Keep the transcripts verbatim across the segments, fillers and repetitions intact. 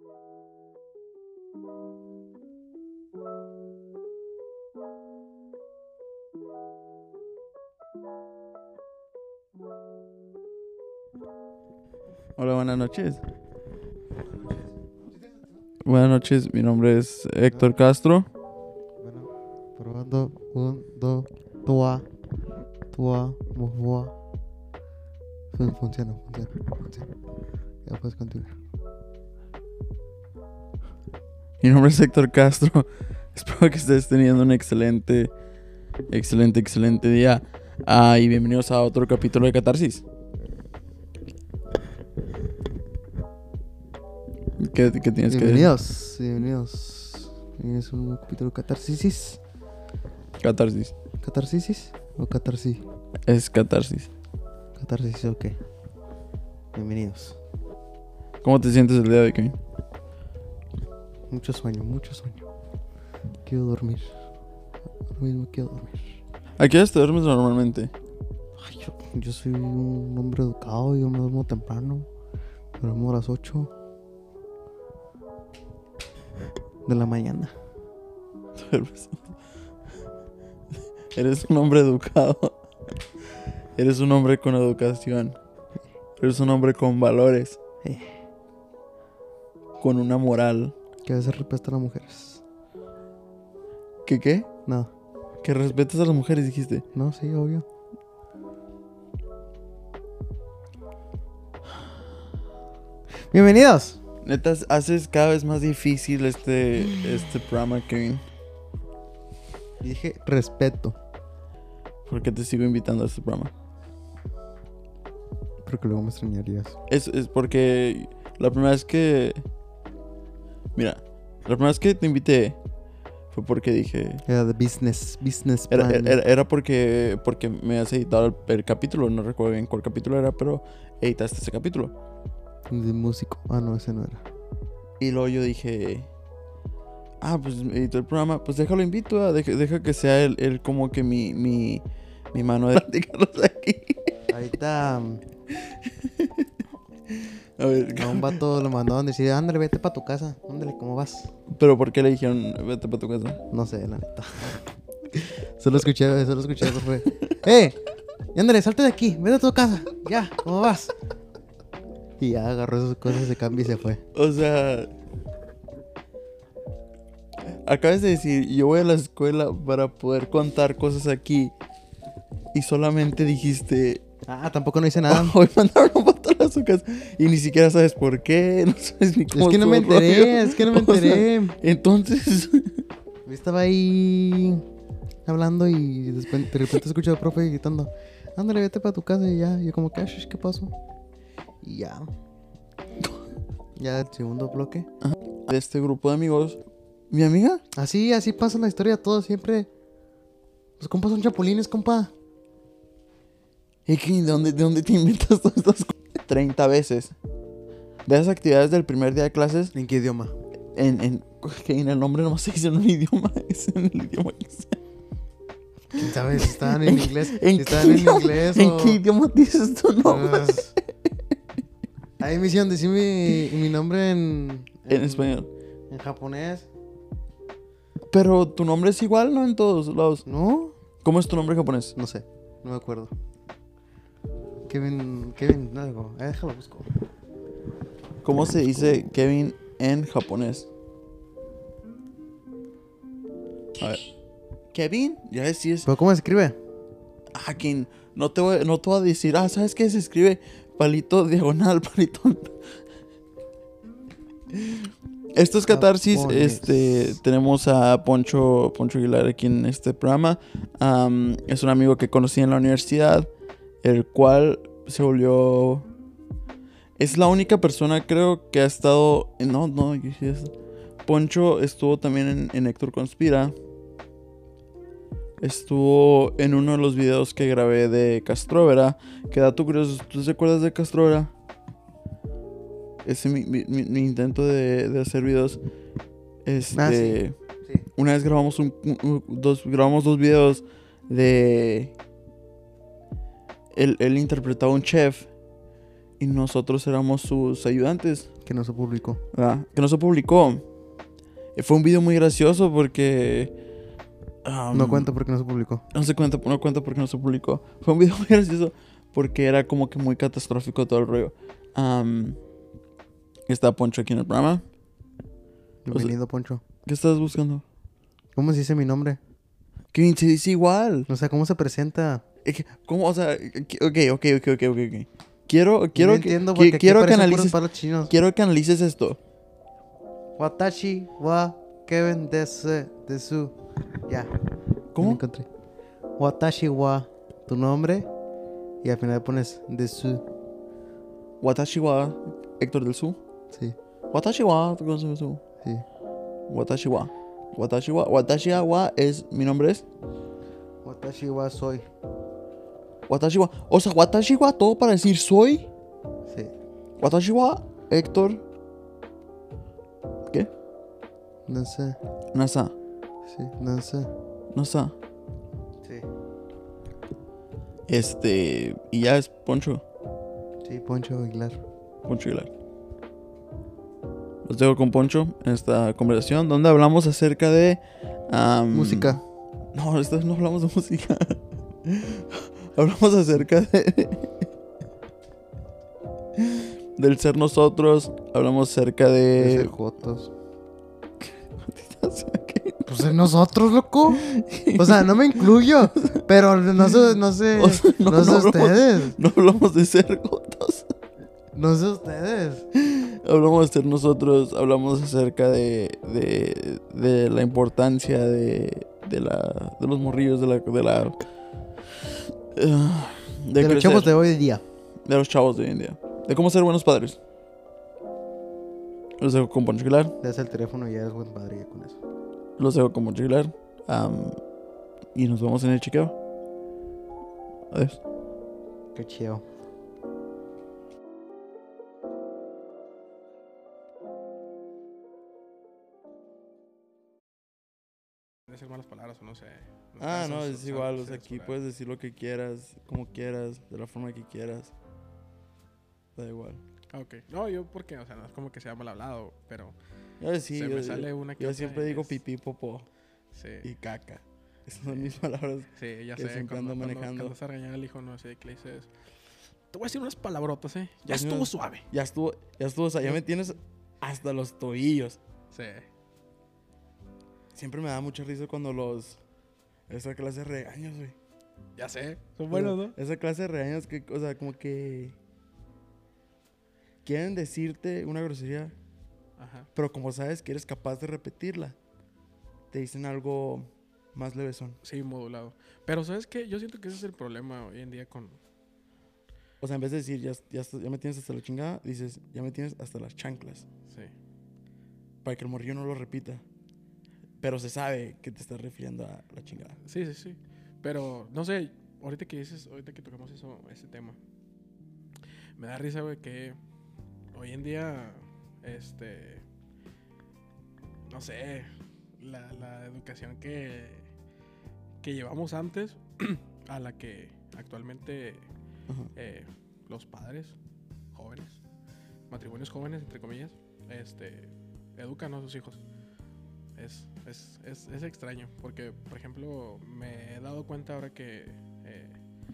Hola, buenas noches. Buenas noches, mi nombre es Héctor Castro. Bueno, probando. Un, dos, tua, tua, mojua. Fun- Funciona, funciona, funciona. Ya puedes continuar. Mi nombre es Héctor Castro. Espero que estés teniendo un excelente, excelente, excelente día. Ah, y bienvenidos a otro capítulo de Catarsis. ¿Qué, qué tienes Bienvenidos, bienvenidos. Es un capítulo catarsis. que decir? Catarsis. ¿Catarsis o catarsis? Es Catarsis. Catarsis, ok. Bienvenidos. ¿Cómo te sientes el día de hoy, Kevin? Mucho sueño, mucho sueño. Quiero dormir. Ahora mismo quiero dormir. ¿A qué horas te duermes normalmente? Ay, yo, yo soy un hombre educado. Yo me duermo temprano. Me duermo a las ocho de la mañana. Duermes. Eres un hombre educado. Eres un hombre con educación. Eres un hombre con valores. Eh. Con una moral. Que a veces respeta a las mujeres. ¿Qué qué? No, Que respetas a las mujeres, dijiste. no, sí, obvio. Bienvenidos. Neta, haces cada vez más difícil este, este programa, Kevin. Dije respeto. ¿Por qué te sigo invitando a este programa? Porque luego me extrañarías. Es, es porque la primera vez que... Mira, la primera vez que te invité fue porque dije... Era de business, business Era, plan. era, era porque, porque me has editado el, el capítulo. No recuerdo bien cuál capítulo era, pero editaste ese capítulo. De músico. Ah, no, ese no era. Y luego yo dije... Ah, pues editó el programa. Pues déjalo invito. ah, Deja, deja que sea él, él como que mi, mi, mi mano de platicarlos aquí. Ahorita um, A ver, a un vato lo mandaron decir, ándale, vete para tu casa. Ándale, ¿cómo vas? pero ¿por qué le dijeron vete para tu casa? No sé, la neta. Solo escuché, solo escuché eso fue. ¡Eh! Ándale, salte de aquí, vete a tu casa. Ya, ¿cómo vas? Y ya agarró sus cosas, se cambió y se fue. O sea... Acabas de decir, yo voy a la escuela para poder contar cosas aquí. Y solamente dijiste... Ah, tampoco no hice nada. Hoy mandaron un vato a su casa. Y ni siquiera sabes por qué. No sabes ni cómo Es que no me estuvo el enteré, rollo. es que no me O sea, enteré. entonces... Yo estaba ahí hablando y después, de repente escuché al profe gritando, ándale, vete para tu casa y ya. Y yo como, ¿qué, shush, ¿qué pasó? Y ya. Ya el segundo bloque. De este grupo de amigos... ¿Mi amiga? Así, así pasa la historia, todo siempre. Los compas son chapulines, compa. ¿Y qué? ¿De dónde, de dónde te inventas todas estas cosas? treinta veces. De esas actividades del primer día de clases... ¿En qué idioma? En, en, que en el nombre nomás se dice en un idioma. Es en el idioma que sea. ¿Quién sabe si estaban en inglés? ¿En, Si qué, estaban en idioma, inglés ¿en o... qué idioma dices tu nombre? Pues, ahí me hicieron decir mi, mi nombre en... En español. En japonés. Pero tu nombre es igual, ¿no? En todos lados. ¿No? ¿Cómo es tu nombre japonés? No sé, no me acuerdo. Kevin, Kevin, algo. Eh, déjalo busco. ¿Cómo se dice Kevin en japonés? A ver. ¿Kevin? Ya ves si es... ¿Pero cómo se escribe? Ah, quien... No te, voy, no te voy a decir... Ah, ¿sabes qué? Se escribe palito diagonal, palito... Esto es Catarsis. Japonés. Este, tenemos a Poncho, Poncho Aguilar aquí en este programa. Um, es un amigo que conocí en la universidad, el cual se volvió... Es la única persona, creo, que ha estado... No, no, yo sí es... Poncho estuvo también en, en Héctor Conspira. Estuvo en uno de los videos que grabé de Castrovera. Que dato curioso, ¿tú te acuerdas de Castrovera? Ese mi, mi, mi, mi intento de, de hacer videos. Este, Ah, sí. Sí. Una vez grabamos un, un- un- dos, grabamos dos videos de... Él, él interpretaba a un chef y nosotros éramos sus ayudantes. Que no se publicó. Ah, que no se publicó. Eh, Fue un video muy gracioso porque... um, No cuenta porque no se publicó. No se cuenta, no cuenta porque no se publicó. Fue un video muy gracioso porque era como que muy catastrófico todo el rollo. Um, está Poncho aquí en el programa. Bienvenido, Poncho. ¿Qué estás buscando? ¿Cómo se dice mi nombre? Que se dice igual. O sea, ¿cómo se presenta? Es que, ¿cómo? O sea, ok, ok, ok, ok, ok, ok. Quiero, quiero no que, entiendo que- porque aquí quiero que aparecen puros analices, palos chinos. quiero que analices esto. Watashi wa Kevin desu, desu. Ya. ¿Cómo? Me encontré. Watashi wa tu nombre. Y al final pones desu. Watashi wa Héctor del Sur. Sí, Watashi wa Héctor del Sur. sí. Watashi wa. Watashi wa. Watashi wa es... Mi nombre es... Watashi wa soy. Watashi wa. O sea, Watashi wa todo para decir soy. Sí. Watashi wa Héctor... ¿Qué? No sé. Nasa. Sí, no sé. Nasa. Sí. Este... Y ya es Poncho. Sí, Poncho Aguilar. Poncho Aguilar. Los dejo con Poncho en esta conversación donde hablamos acerca de... am, Música. No, esta vez no hablamos de música. Hablamos acerca de... del ser nosotros. Hablamos acerca De de... ser jotos. Pues de nosotros, loco. O sea, no me incluyo. Pero no sé, no sé. O sea, no, no, sé no hablamos- ustedes. No hablamos de ser gotos. No sé ustedes. Hablamos de ser nosotros. Hablamos acerca de... De, de la importancia de... De la... De los morrillos. De la... De la... ah, de De los crecer. chavos de hoy en día. De los chavos de hoy en día. De cómo ser buenos padres. Los dejo con Poncho Aguilar. Le das el teléfono y ya eres buen padre ya con eso. Los dejo con Poncho Aguilar. Am, y nos vemos en el chequeo. Adiós. Qué chido. Decir malas palabras o no sé. Ah, no, Eso es es igual. O algo sea, aquí censurado. puedes decir lo que quieras, como quieras, de la forma que quieras. Da igual. Ah, ok. No, yo porque, o sea, no es como que sea mal hablado, pero Yo sí, se yo, me sale una que yo otra siempre y digo es- pipí, popó Sí, y caca. Esas son mis palabras. sí, ya que sé. siempre Cuando, ando cuando, manejando. cuando vas a regañar al hijo, no sé, que le dices... Te voy a decir unas palabrotas, ¿eh? Ya Pues, estuvo no. suave. Ya estuvo, ya estuvo, o sea, ya me tienes hasta los tobillos. Sí. Siempre me da mucha risa cuando los... Esa clase de regaños, güey. Ya sé. Son buenos, ¿no? Esa clase de regaños que, o sea, como que... Quieren decirte una grosería, Ajá. pero como sabes que eres capaz de repetirla, te dicen algo más levesón. Sí, modulado. Pero, ¿sabes qué? Yo siento que ese es el problema hoy en día con... O sea, en vez de decir, ya, ya, estás- ya me tienes hasta la chingada, dices, ya me tienes hasta las chanclas. Sí. Para que el morrillo no lo repita. Pero se sabe que te estás refiriendo a la chingada. Sí, sí, sí. Pero, no sé, ahorita que dices, ahorita que tocamos eso, ese tema, me da risa, güey, que hoy en día, este, no sé, la, la educación que, que llevamos antes a la que actualmente Ajá. eh, los padres jóvenes, matrimonios jóvenes, entre comillas, este, educan a sus hijos. Es, es, es, es extraño, porque, por ejemplo, me he dado cuenta ahora que, eh,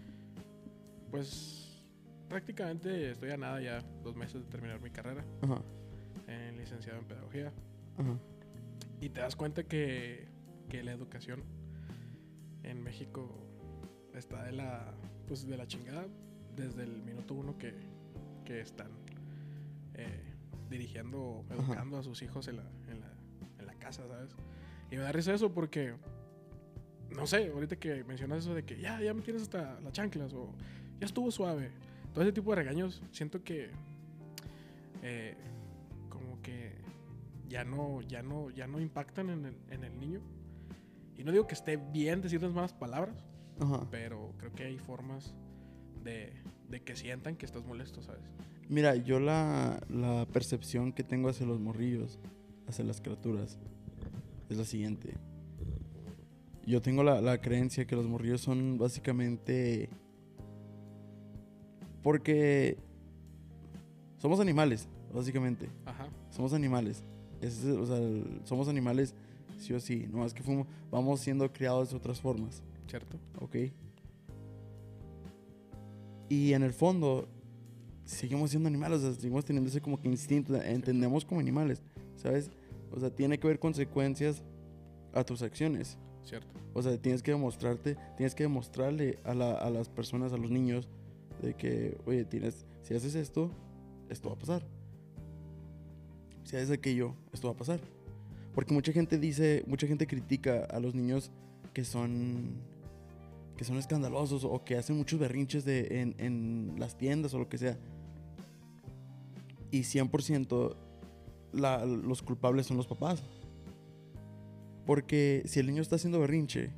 pues, prácticamente estoy a nada ya, dos meses de terminar mi carrera, Ajá. en licenciado en pedagogía, Ajá. y te das cuenta que, que la educación en México está de la, pues, de la chingada desde el minuto uno que, que están eh, dirigiendo, educando a sus hijos en la, en la en la casa, ¿sabes? Y me da risa eso porque, no sé, ahorita que mencionas eso de que ya, ya me tienes hasta las chanclas o ya estuvo suave. Todo ese tipo de regaños siento que eh, como que ya no, ya no, ya no impactan en el, en el niño. Y no digo que esté bien decir las malas palabras, Ajá. pero creo que hay formas de, de que sientan que estás molesto, ¿sabes? Mira, yo la, la percepción que tengo hacia los morrillos, hacia las criaturas, es la siguiente. Yo tengo la, la creencia que los morrillos son básicamente... Porque somos animales, básicamente. Ajá. Somos animales. Es, o sea, el- somos animales sí o sí. No es que fuimos, vamos siendo criados de otras formas. ¿Cierto? ¿Ok? Y en el fondo, seguimos siendo animales. O sea, seguimos teniendo ese como que instinto. Entendemos como animales, ¿sabes? O sea, tiene que haber consecuencias a tus acciones. Cierto. O sea, tienes que demostrarte, tienes que demostrarle a, la- a las personas, a los niños, de que, oye, tienes, si haces esto, esto va a pasar. Si haces aquello, esto va a pasar. Porque mucha gente dice, mucha gente critica a los niños que son, que son escandalosos o que hacen muchos berrinches de, en, en las tiendas o lo que sea. Y cien por ciento la, los culpables son los papás. Porque si el niño está haciendo berrinche,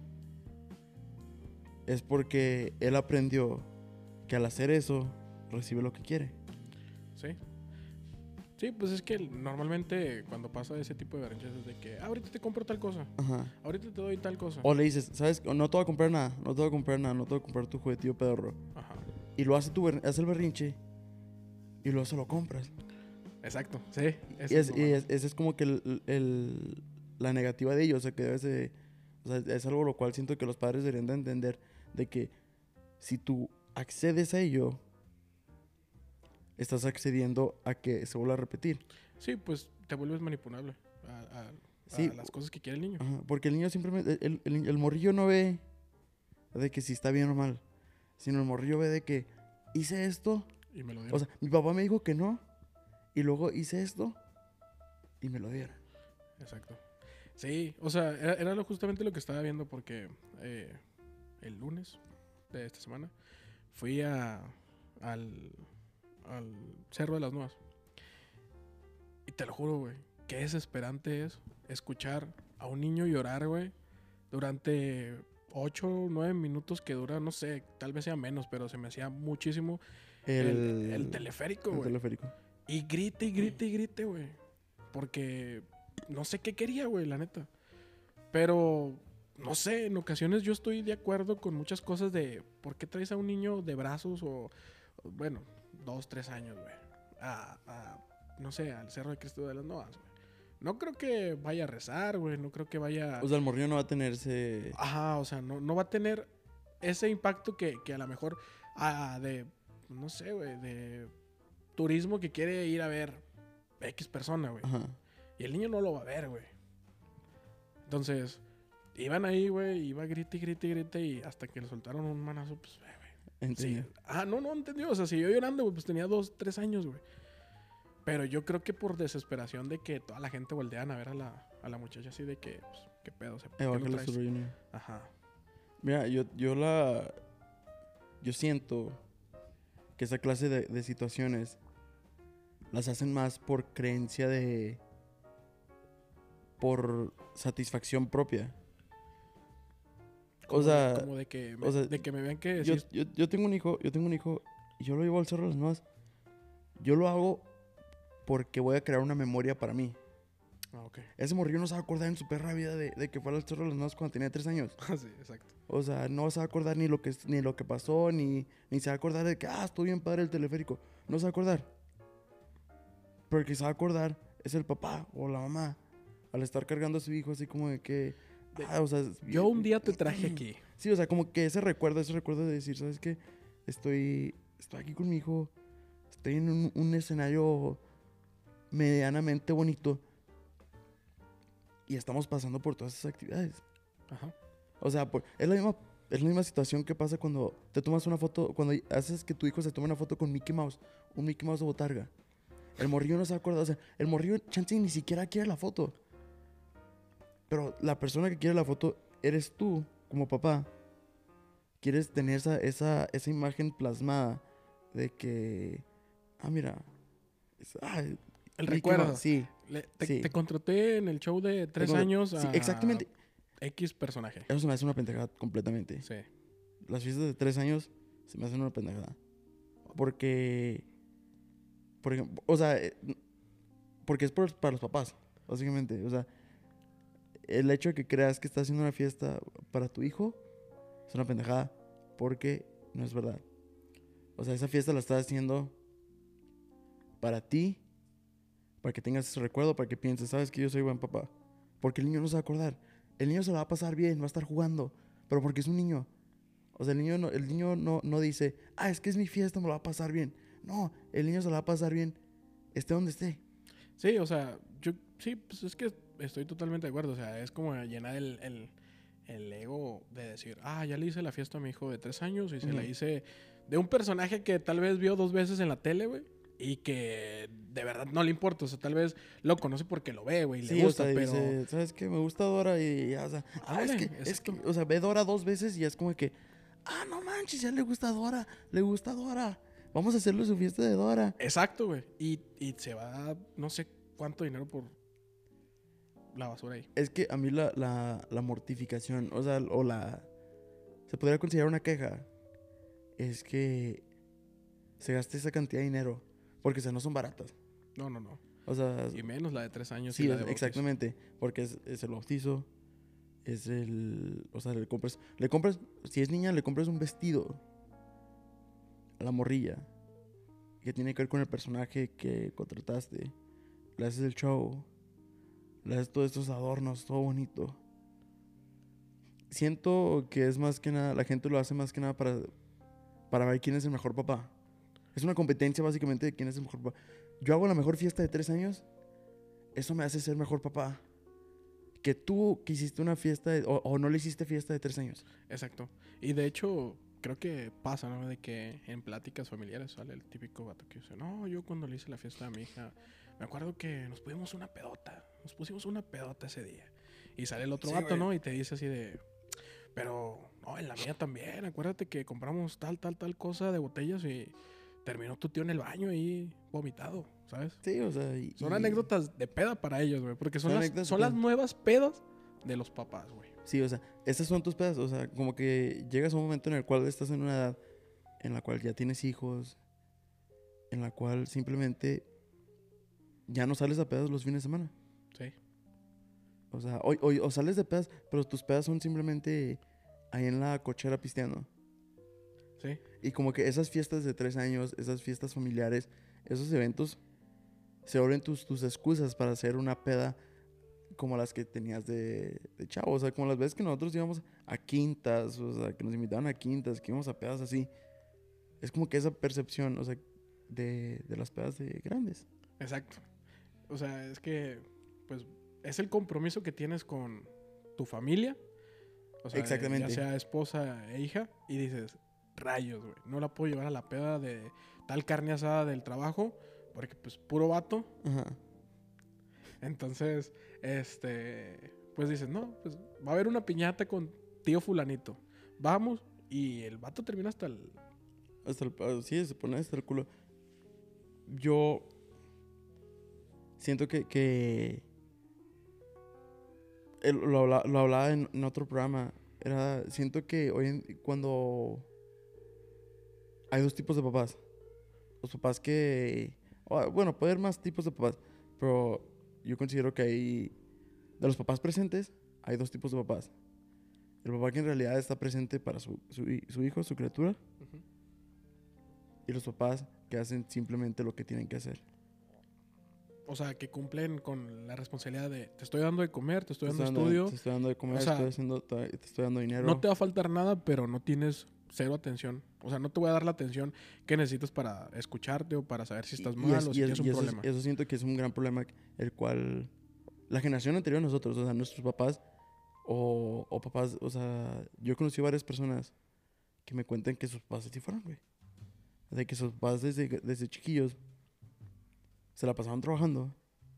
es porque él aprendió que al hacer eso, recibe lo que quiere. Sí. Sí, pues es que normalmente cuando pasa ese tipo de berrinches es de que "Ah, ahorita te compro tal cosa, Ajá. ahorita te doy tal cosa". O le dices, ¿sabes? No te voy a comprar nada, no te voy a comprar nada, no te voy a comprar tu juguetillo pedorro. Ajá. Y lo hace, tu ber- hace el berrinche y luego se lo compras. Exacto, sí. Y, eso es, lo y malo. es- esa es como que el, el- la negativa de ellos, o sea, que debes de... O sea, es algo lo cual siento que los padres deberían de entender, de que si tú accedes a ello, estás accediendo a que se vuelva a repetir. Sí, pues te vuelves manipulable a, a- a Sí. las cosas que quiere el niño. Ajá, porque el niño simplemente... El, el- el morrillo no ve de que si está bien o mal, sino el morrillo ve de que hice esto, Y me lo dieron. o sea, mi papá me dijo que no, y luego hice esto y me lo dieron. Exacto. Sí, o sea, era, era lo- justamente lo que estaba viendo porque eh, el lunes de esta semana fui a, al, al Cerro de las Nuevas. Y te lo juro, güey, qué desesperante es escuchar a un niño llorar, güey, durante ocho o nueve minutos que dura, no sé, tal vez sea menos, pero se me hacía muchísimo El, el, el teleférico, el güey. teleférico. Y grite y grite y grite, güey. Porque no sé qué quería, güey, la neta. Pero, no sé, en ocasiones yo estoy de acuerdo con muchas cosas de por qué traes a un niño de brazos o, o, bueno, dos, tres años, güey. A, a, no sé, al Cerro de Cristo de las Novas, güey. No creo que vaya a rezar, güey. No creo que vaya... O sea, el morrillo no va a tener ese... Ajá, o sea, no, no va a tener ese impacto que, que a lo mejor ah, de, no sé, güey, de turismo que quiere ir a ver X persona, güey. Ajá. Y el niño no lo va a ver, güey. Entonces, iban ahí, güey, iba grite, grite, grite y hasta que le soltaron un manazo, pues, güey. Entiendo. Sí. Ah, no, no entendió. O sea, siguió llorando, güey, pues tenía dos, tres años, güey. Pero yo creo que por desesperación de que toda la gente voltean a ver a la, a la muchacha así de que, pues, qué pedo, o sea, ¿por qué Eh, lo bájale traes? su Junior. Ajá. Mira, yo, yo la... Yo siento que esa clase de, de situaciones las hacen más por creencia de... Por satisfacción propia. Como O sea, de, como de que me, o sea, de que me vean que yo, sí es- yo, yo tengo un hijo, yo tengo un hijo y yo lo llevo al Cerro de las Nuevas. Yo lo hago porque voy a crear una memoria para mí. Ah, ok. Ese morrillo no se va a acordar en su perra vida de, de que fue al Cerro de las Nuevas cuando tenía tres años. sí, exacto. O sea, no se va a acordar ni lo que, ni lo que pasó, ni, ni se va a acordar de que, ah, estuvo bien padre el teleférico. No se va a acordar. Pero el que se va a acordar es el papá o la mamá. Al estar cargando a su hijo así como de que... De- ah, o sea, es- Yo un día te traje aquí. Sí, o sea, como que ese recuerdo, ese recuerdo de decir, ¿sabes qué? Estoy, estoy aquí con mi hijo. Estoy en un, un escenario medianamente bonito. Y estamos pasando por todas esas actividades. Ajá. O sea, por- es la misma, es la misma situación que pasa cuando te tomas una foto, cuando haces que tu hijo se tome una foto con Mickey Mouse, un Mickey Mouse de botarga. El morrillo no se acuerda, o sea, el morrillo chance ni siquiera quiere la foto. Pero la persona que quiere la foto eres tú, como papá. Quieres tener esa, esa, esa imagen plasmada de que, ah, mira, es- ah, El Mickey recuerdo. Mouse, sí. Le- te, Sí. te contraté en el show de tres Tengo- años sí, a exactamente. X personaje. Eso se me hace una pendejada completamente. Sí. Las fiestas de tres años se me hacen una pendejada. Porque. Por ejemplo, o sea, eh, porque es por- para los papás, básicamente. O sea, el hecho de que creas que estás haciendo una fiesta para tu hijo es una pendejada. Porque no es verdad. O sea, esa fiesta la estás haciendo para ti Para que tengas ese recuerdo, para que pienses, sabes que yo soy buen papá. Porque el niño no se va a acordar. El niño se la va a pasar bien, va a estar jugando. Pero porque es un niño. O sea, el niño no, el niño no, no dice, ah, es que es mi fiesta, me lo va a pasar bien. No, el niño se la va a pasar bien, esté donde esté. Sí, o sea, yo sí, pues es que estoy totalmente de acuerdo. O sea, es como llenar el, el, el ego de decir, ah, ya le hice la fiesta a mi hijo de tres años y se Ujú. la hice de un personaje que tal vez vio dos veces en la tele, güey. Y que de verdad no le importa. O sea, tal vez lo conoce porque lo ve, güey, y Sí, le gusta, o sea, pero... dice, ¿sabes qué? Me gusta Dora y ya, o sea, ah, es Ándale, que, es que, exacto. o sea, ve Dora dos veces y es como que, ah, no manches, ya le gusta Dora, le gusta Dora. Vamos a hacerle su fiesta de Dora. Exacto, güey. Y, y se va no sé cuánto dinero por la basura ahí. Es que a mí la, la, la mortificación, o sea, o la, se podría considerar una queja, es que se gaste esa cantidad de dinero, porque, o sea, no son baratas. No, no, no. O sea, Y menos la de tres años sí, y la es- de bautizo. exactamente, porque es, es el bautizo, es el, o sea, le compras, le compras, si es niña, le compras un vestido a la morrilla, que tiene que ver con el personaje que contrataste, le haces el show, le haces todos estos adornos, todo bonito. Siento que es más que nada, la gente lo hace más que nada para, para ver quién es el mejor papá. Es una competencia básicamente de quién es el mejor papá. Yo hago la mejor fiesta de tres años, eso me hace ser mejor papá. Que tú que hiciste una fiesta de- o, o no le hiciste fiesta de tres años. Exacto. Y de hecho, creo que pasa, ¿no? De que en pláticas familiares sale el típico vato que dice, no, yo cuando le hice la fiesta a mi hija, me acuerdo que nos pusimos una pedota. Nos pusimos una pedota ese día. Y sale el otro Sí, vato, güey. ¿no? Y te dice así de, pero, no, en la mía también. Acuérdate que compramos tal, tal, tal cosa de botellas y terminó tu tío en el baño ahí vomitado, ¿sabes? Sí, o sea, y- Son y- anécdotas de peda para ellos, güey. Porque son, Son las, anécdotas son de las peda. nuevas pedas de los papás, güey. Sí, o sea, esas son tus pedas. O sea, como que llegas a un momento en el cual estás en una edad en la cual ya tienes hijos, en la cual simplemente ya no sales a pedas los fines de semana. Sí. O sea, o, o- o sales de pedas, pero tus pedas son simplemente ahí en la cochera pisteando. Sí. Y como que esas fiestas de tres años, esas fiestas familiares, esos eventos se vuelven tus, tus excusas para hacer una peda como las que tenías de, de chavo. O sea, como las veces que nosotros íbamos a quintas, o sea, que nos invitaban a quintas, que íbamos a pedas así. Es como que esa percepción, o sea, de, de las pedas de grandes. Exacto. O sea, es que, pues, es el compromiso que tienes con tu familia. O sea, Exactamente. ya sea esposa e hija. Y dices, rayos, güey. No la puedo llevar a la peda de tal carne asada del trabajo. Porque, pues, puro vato. Ajá. Entonces, este, pues dices, no, pues va a haber una piñata con tío fulanito. Vamos. Y el vato termina hasta el... Hasta el, ah, sí, se pone hasta el culo. Yo siento que, que el- lo, habla- lo hablaba en, en otro programa. Era, siento que hoy en, cuando hay dos tipos de papás. Los papás que... o, bueno, puede haber más tipos de papás. Pero yo considero que hay... De los papás presentes, hay dos tipos de papás. El papá que en realidad está presente para su, su, hi- su hijo, su criatura. Ujú. Y los papás que hacen simplemente lo que tienen que hacer. O sea, que cumplen con la responsabilidad de, te estoy dando de comer, te estoy Te dando estoy dando- estudio. Te estoy dando de comer, O sea, estoy haciendo, te te estoy dando dinero. No te va a faltar nada, pero no tienes cero atención. O sea, no te voy a dar la atención que necesitas para escucharte o para saber si estás Y- mal y es- o y si es- tienes un y eso, es- problema. eso siento que es un gran problema, el cual la generación anterior a nosotros, o sea, nuestros papás o, o papás, o sea, yo conocí varias personas que me cuentan que sus papás así fueron, güey. De que sus papás desde, desde chiquillos se la pasaban trabajando.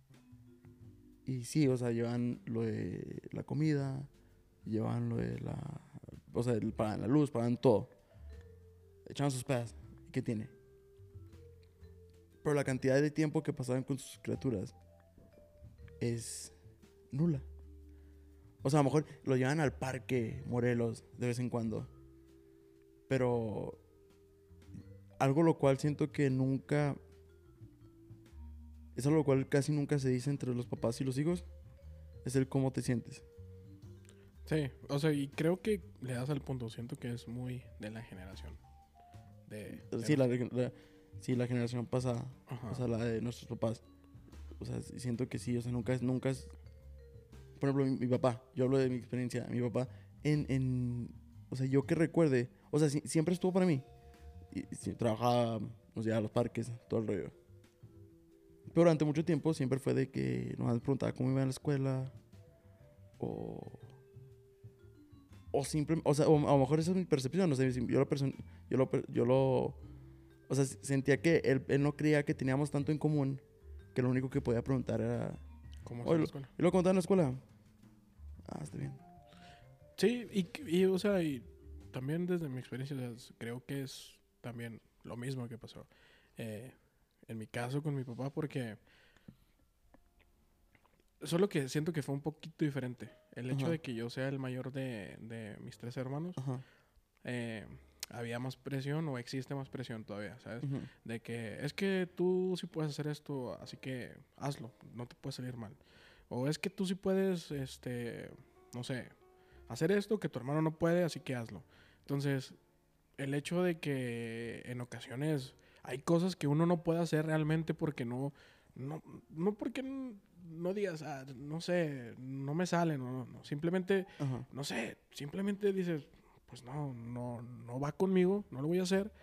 Y sí, o sea, llevan lo de la comida, llevan lo de la... O sea, el- pagan la luz, pagan todo. Echaban sus pedas. ¿Y qué tiene? Pero la cantidad de tiempo que pasaban con sus criaturas es nula. O sea, a lo mejor lo llevan al parque Morelos de vez en cuando. Pero algo lo cual siento que nunca... Es algo lo cual casi nunca se dice entre los papás y los hijos. Es el cómo te sientes. Sí, o sea, y creo que le das al punto. Siento que es muy de la generación. De, de Sí, la, la- sí, la generación pasada. Ajá. O sea, la de nuestros papás. o sea, siento que sí, o sea, nunca es, nunca es... Por ejemplo, mi, mi papá, yo hablo de mi experiencia, mi papá, en, en o sea, yo que recuerde, o sea, si, siempre estuvo para mí. Y, y trabajaba, o sea, a los parques, todo el rollo. Pero durante mucho tiempo siempre fue de que nomás me preguntaba cómo iba en la escuela. O... O simplemente... O sea, o a lo mejor esa es mi percepción. No sé, yo lo... Perso- yo lo, yo lo o sea, sentía que él, él no creía que teníamos tanto en común. Que lo único que podía preguntar era... ¿Cómo Oye, está la lo, escuela? ¿y lo contaba en la escuela? Ah, está bien. Sí, y, y, o sea, y también desde mi experiencia, o sea, creo que es también lo mismo que pasó eh, en mi caso con mi papá, porque solo que siento que fue un poquito diferente. El hecho Ajá. de que yo sea el mayor de, de mis tres hermanos, Ajá. eh, había más presión o existe más presión todavía, ¿sabes? Ujú. De que es que tú sí puedes hacer esto, así que hazlo, no te puede salir mal. O es que tú sí puedes, este, no sé, hacer esto que tu hermano no puede, así que hazlo. Entonces, el hecho de que en ocasiones hay cosas que uno no puede hacer realmente porque no, no, no porque n- no digas, ah, no sé, no me sale, no, no, no. Simplemente, Ajá. no sé, simplemente dices, pues no, no, no va conmigo, no lo voy a hacer.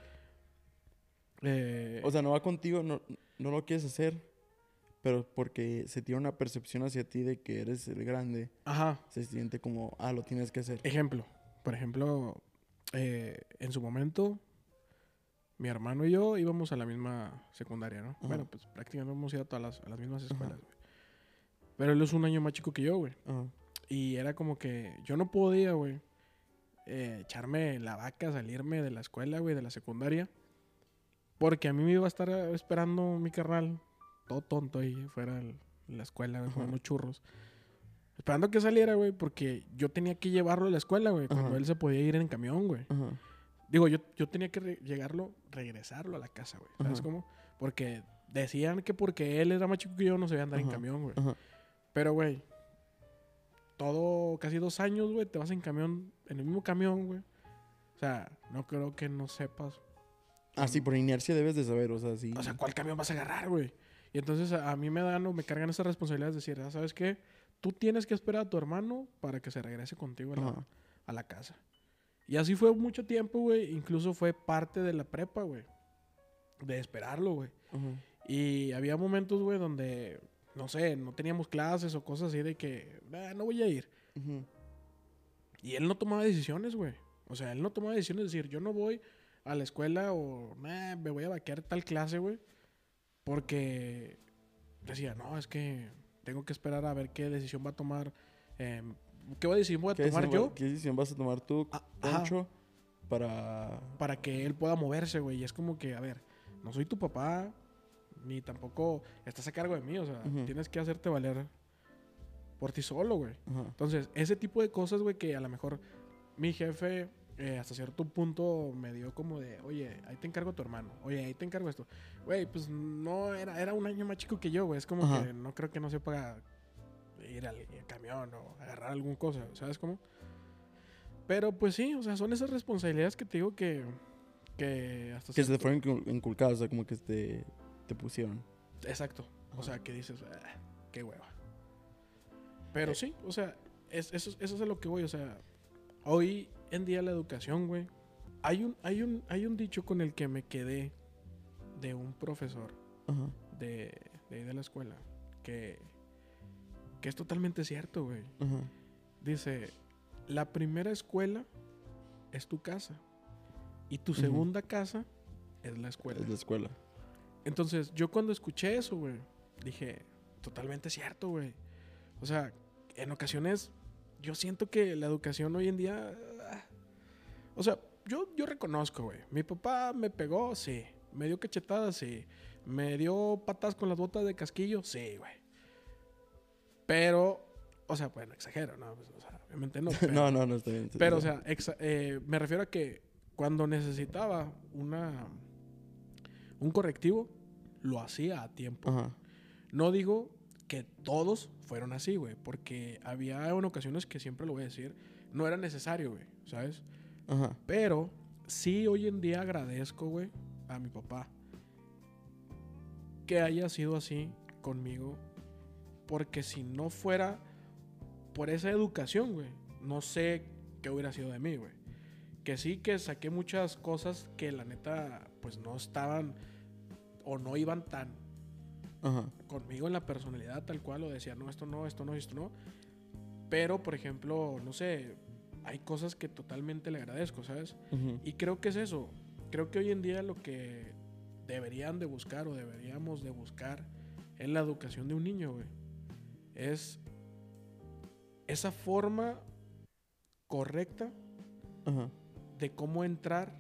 Eh, O sea, no va contigo, no, no lo quieres hacer, pero porque se tiene una percepción hacia ti de que eres el grande, ajá, se siente como, ah, lo tienes que hacer. ejemplo. Por ejemplo, eh, en su momento, mi hermano y yo íbamos a la misma secundaria, ¿no? Ajá. Bueno, pues prácticamente hemos ido a todas las, a las mismas Ajá. escuelas, güey. Pero él es un año más chico que yo, güey. Ajá. Y era como que yo no podía, güey, eh, echarme la vaca, salirme de la escuela, güey, de la secundaria. Porque a mí me iba a estar esperando mi carnal, todo tonto ahí fuera de la escuela, güey, Ajá. jugando churros. Esperando que saliera, güey, porque yo tenía que llevarlo a la escuela, güey, cuando Ajá. él se podía ir en camión, güey. Ajá. Digo, yo, yo tenía que re- llegarlo, regresarlo a la casa, güey. ¿Sabes Ajá. cómo? Porque decían que porque él era más chico que yo no se iba a andar en Ajá. camión, güey. Ajá. Pero, güey, todo, casi dos años, güey, te vas en camión, en el mismo camión, güey. O sea, no creo que no sepas. Ah, sí, por inercia debes de saber, o sea, sí. O sea, ¿cuál camión vas a agarrar, güey? Y entonces a, a mí me dan o me cargan esa responsabilidad de decir, "Ah, ¿sabes qué? Tú tienes que esperar a tu hermano para que se regrese contigo a la, Ajá. a la casa. Y así fue mucho tiempo, güey. Incluso fue parte de la prepa, güey. De esperarlo, güey. Ajá. Y había momentos, güey, donde, no sé, no teníamos clases o cosas así de que, "Ah, no voy a ir." Ujú. Y él no tomaba decisiones, güey. O sea, él no tomaba decisiones de decir, yo no voy a la escuela o "Nah, me voy a vaquear tal clase, güey." Porque decía, no, es que tengo que esperar a ver qué decisión va a tomar. eh, ¿Qué decisión voy a ¿Qué tomar decisión, yo? va- ¿Qué decisión vas a tomar tú, Ah, ajá. Poncho, para... Para que él pueda moverse, güey. Y es como que, a ver, no soy tu papá, ni tampoco estás a cargo de mí. O sea, Ujú. tienes que hacerte valer por ti solo, güey. Ajá. Entonces, ese tipo de cosas, güey, que a lo mejor mi jefe eh, hasta cierto punto me dio como de, oye, ahí te encargo a tu hermano, oye, ahí te encargo esto. Güey, pues no, era, era un año más chico que yo, güey. Es como Ajá. que no creo que no sepa ir al, al camión o agarrar alguna cosa, ¿sabes cómo? Pero pues sí, o sea, son esas responsabilidades que te digo que, que hasta Que se te cierto- fueron incul- inculcados, o sea, como que te, te pusieron. Exacto. O Ajá. sea, que dices, "Ah, qué hueva." Pero Eh. sí, o sea, es, eso, eso es a lo que voy. O sea, hoy en día la educación, güey. Hay un, hay, un, hay un dicho con el que me quedé de un profesor Ajá. de, de ahí de la escuela que, que es totalmente cierto, güey. Ajá. Dice, la primera escuela es tu casa y tu Ujú. segunda casa es la escuela. Es la escuela. Entonces, yo cuando escuché eso, güey, dije, totalmente cierto, güey. O sea, en ocasiones yo siento que la educación hoy en día... ah, o sea, yo, yo reconozco, güey. Mi papá me pegó, sí. Me dio cachetadas, sí. Me dio patas con las botas de casquillo, sí, güey. Pero, o sea, bueno, exagero, ¿no? Pues, o sea, obviamente no. Pero, no, no, no está bien. pero, o sea, exa- eh, me refiero a que cuando necesitaba una un correctivo, lo hacía a tiempo. Ajá. No digo que todos fueron así, güey, porque había en ocasiones que siempre lo voy a decir, no era necesario, güey, ¿sabes? Ajá. Pero sí hoy en día agradezco, güey, a mi papá que haya sido así conmigo Porque si no fuera por esa educación, güey, no sé qué hubiera sido de mí, güey. Que sí que saqué muchas cosas que la neta, pues no estaban o no iban tan Ajá. conmigo en la personalidad tal cual, o decía, no, esto no, esto no, esto no. Pero, por ejemplo, no sé, hay cosas que totalmente le agradezco, ¿sabes? Uh-huh. Y creo que es eso. Creo que hoy en día lo que deberían de buscar o deberíamos de buscar en la educación de un niño, güey, es esa forma correcta Ajá. de cómo entrar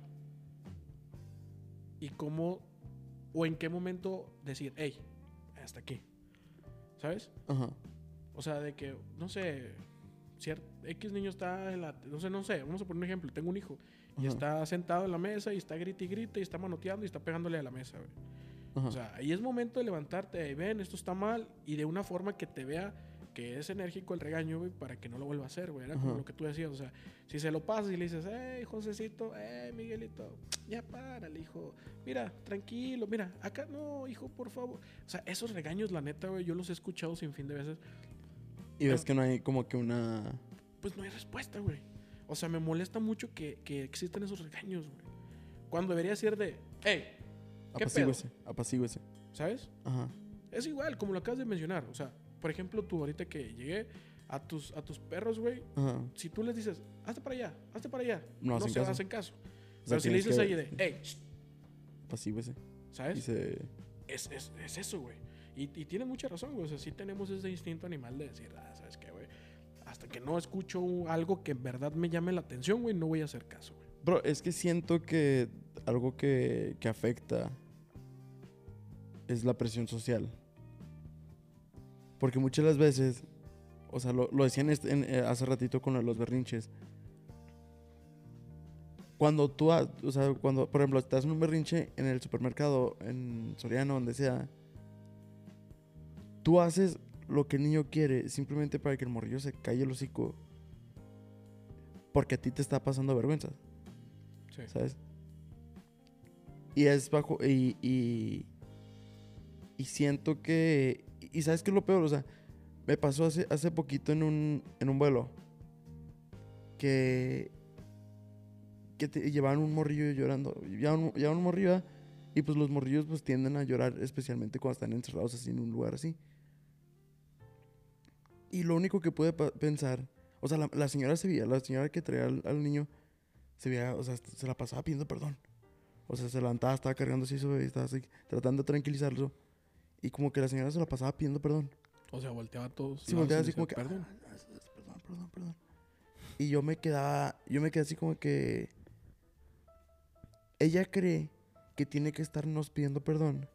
y cómo o en qué momento decir, hey, hasta aquí, ¿sabes? Ajá. O sea, de que, no sé, cier- X niño está en la... No sé, no sé, vamos a poner un ejemplo. Tengo un hijo y Ajá. está sentado en la mesa y está grita y grita y está manoteando y está pegándole a la mesa, güey. Ajá. O sea, ahí es momento de levantarte y ven, esto está mal, y de una forma que te vea que es enérgico el regaño, güey, para que no lo vuelva a hacer, güey. Era como Ajá. lo que tú decías, o sea, si se lo pasas y le dices, hey, Josecito, hey, Miguelito, ya párale, hijo. Mira, tranquilo, mira, acá no, hijo, por favor. O sea, esos regaños, la neta, güey, yo los he escuchado sin fin de veces. Y ves que no hay como que una... Pues no hay respuesta, güey. O sea, me molesta mucho que, que existan esos regaños, güey. Cuando debería ser de, hey, ¿qué pedo? Apacíguese, apacíguese. ¿Sabes? Ajá. Es igual, como lo acabas de mencionar. O sea, por ejemplo, tú ahorita que llegué a tus, a tus perros, güey, Ajá. si tú les dices, hazte para allá, hazte para allá, No no, hacen se caso. hacen caso. O sea, Pero si le tienes dices que- ahí de, hey, shh", Apacíguese. Y ¿sabes? se... Es, es, es eso, güey. Y, y tienes mucha razón, güey. O sea, sí tenemos ese instinto animal de decir, ah, ¿sabes qué, güey? Hasta que no escucho algo que en verdad me llame la atención, güey, no voy a hacer caso, güey. Bro, es que siento que algo que, que afecta es la presión social. Porque muchas de las veces, o sea, lo, lo decían este- en- eh, hace ratito con lo de los berrinches. Cuando tú, ha- o sea, cuando, por ejemplo, estás en un berrinche en el supermercado, en Soriano, donde sea, tú haces lo que el niño quiere simplemente para que el morrillo se calle el hocico. Porque a ti te está pasando vergüenza. Sí. ¿Sabes? Y es bajo. Y, y, y siento que. Y sabes qué es lo peor, o sea, me pasó hace, hace poquito en un, en un vuelo. Que. Que te llevaban un morrillo llorando. Llevaban, llevaban un morrillo. ¿verdad? Y pues los morrillos pues tienden a llorar, especialmente cuando están encerrados así en un lugar así. Y lo único que pude pa- pensar. O sea, la, la señora se veía, la señora que traía al, al niño, se veía, o sea, se la pasaba pidiendo perdón. O sea, se levantaba, estaba cargando así su bebé, estaba así, tratando de tranquilizarlo. Y como que la señora se la pasaba pidiendo perdón. O sea, volteaba a todos. Sí, lados volteaba y así decía, como que, perdón. "Ah, no, es- es- perdón, perdón, perdón. Y yo me quedaba, yo me quedé así como que... Ella cree que tiene que estarnos pidiendo perdón.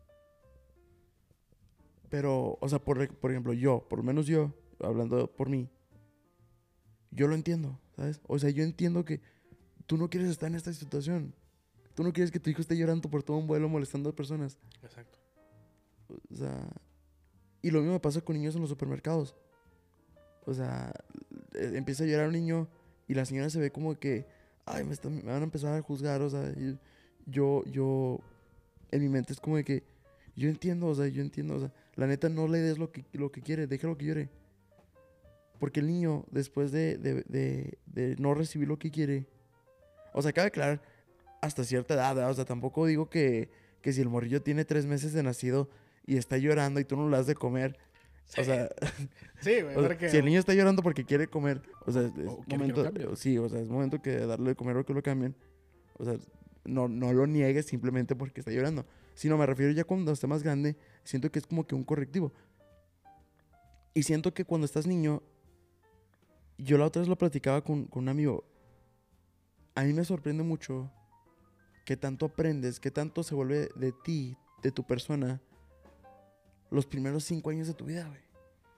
Pero, o sea, por, por ejemplo, yo, por lo menos yo, hablando por mí, yo lo entiendo, ¿sabes? O sea, yo entiendo que tú no quieres estar en esta situación. Tú no quieres que tu hijo esté llorando por todo un vuelo molestando a personas. Exacto. O sea, y lo mismo me pasa con niños en los supermercados. O sea, eh, empieza a llorar un niño y la señora se ve como que, ay, me, están- me van a empezar a juzgar, o sea, y yo, yo, en mi mente es como de que, yo entiendo, o sea, yo entiendo, o sea, la neta no le des lo que, lo que quiere, déjalo que llore. Porque el niño, después de, de, de, de no recibir lo que quiere, o sea, cabe aclarar, hasta cierta edad, ¿verdad? O sea, tampoco digo que, que si el morrillo tiene tres meses de nacido y está llorando y tú no le das de comer, o sea, Sí, güey, o sea, porque... si el niño está llorando porque quiere comer, o sea, es, es O quiere que momento, lo cambien. sí, o sea, es momento que darle de comer o que lo cambien. O sea, no, no lo niegues simplemente porque está llorando. Sino me refiero ya cuando esté más grande, siento que es como que un correctivo. Y siento que cuando estás niño, yo la otra vez lo platicaba con, con un amigo. A mí me sorprende mucho que tanto aprendes, que tanto se vuelve de ti, de tu persona, los primeros cinco años de tu vida, güey.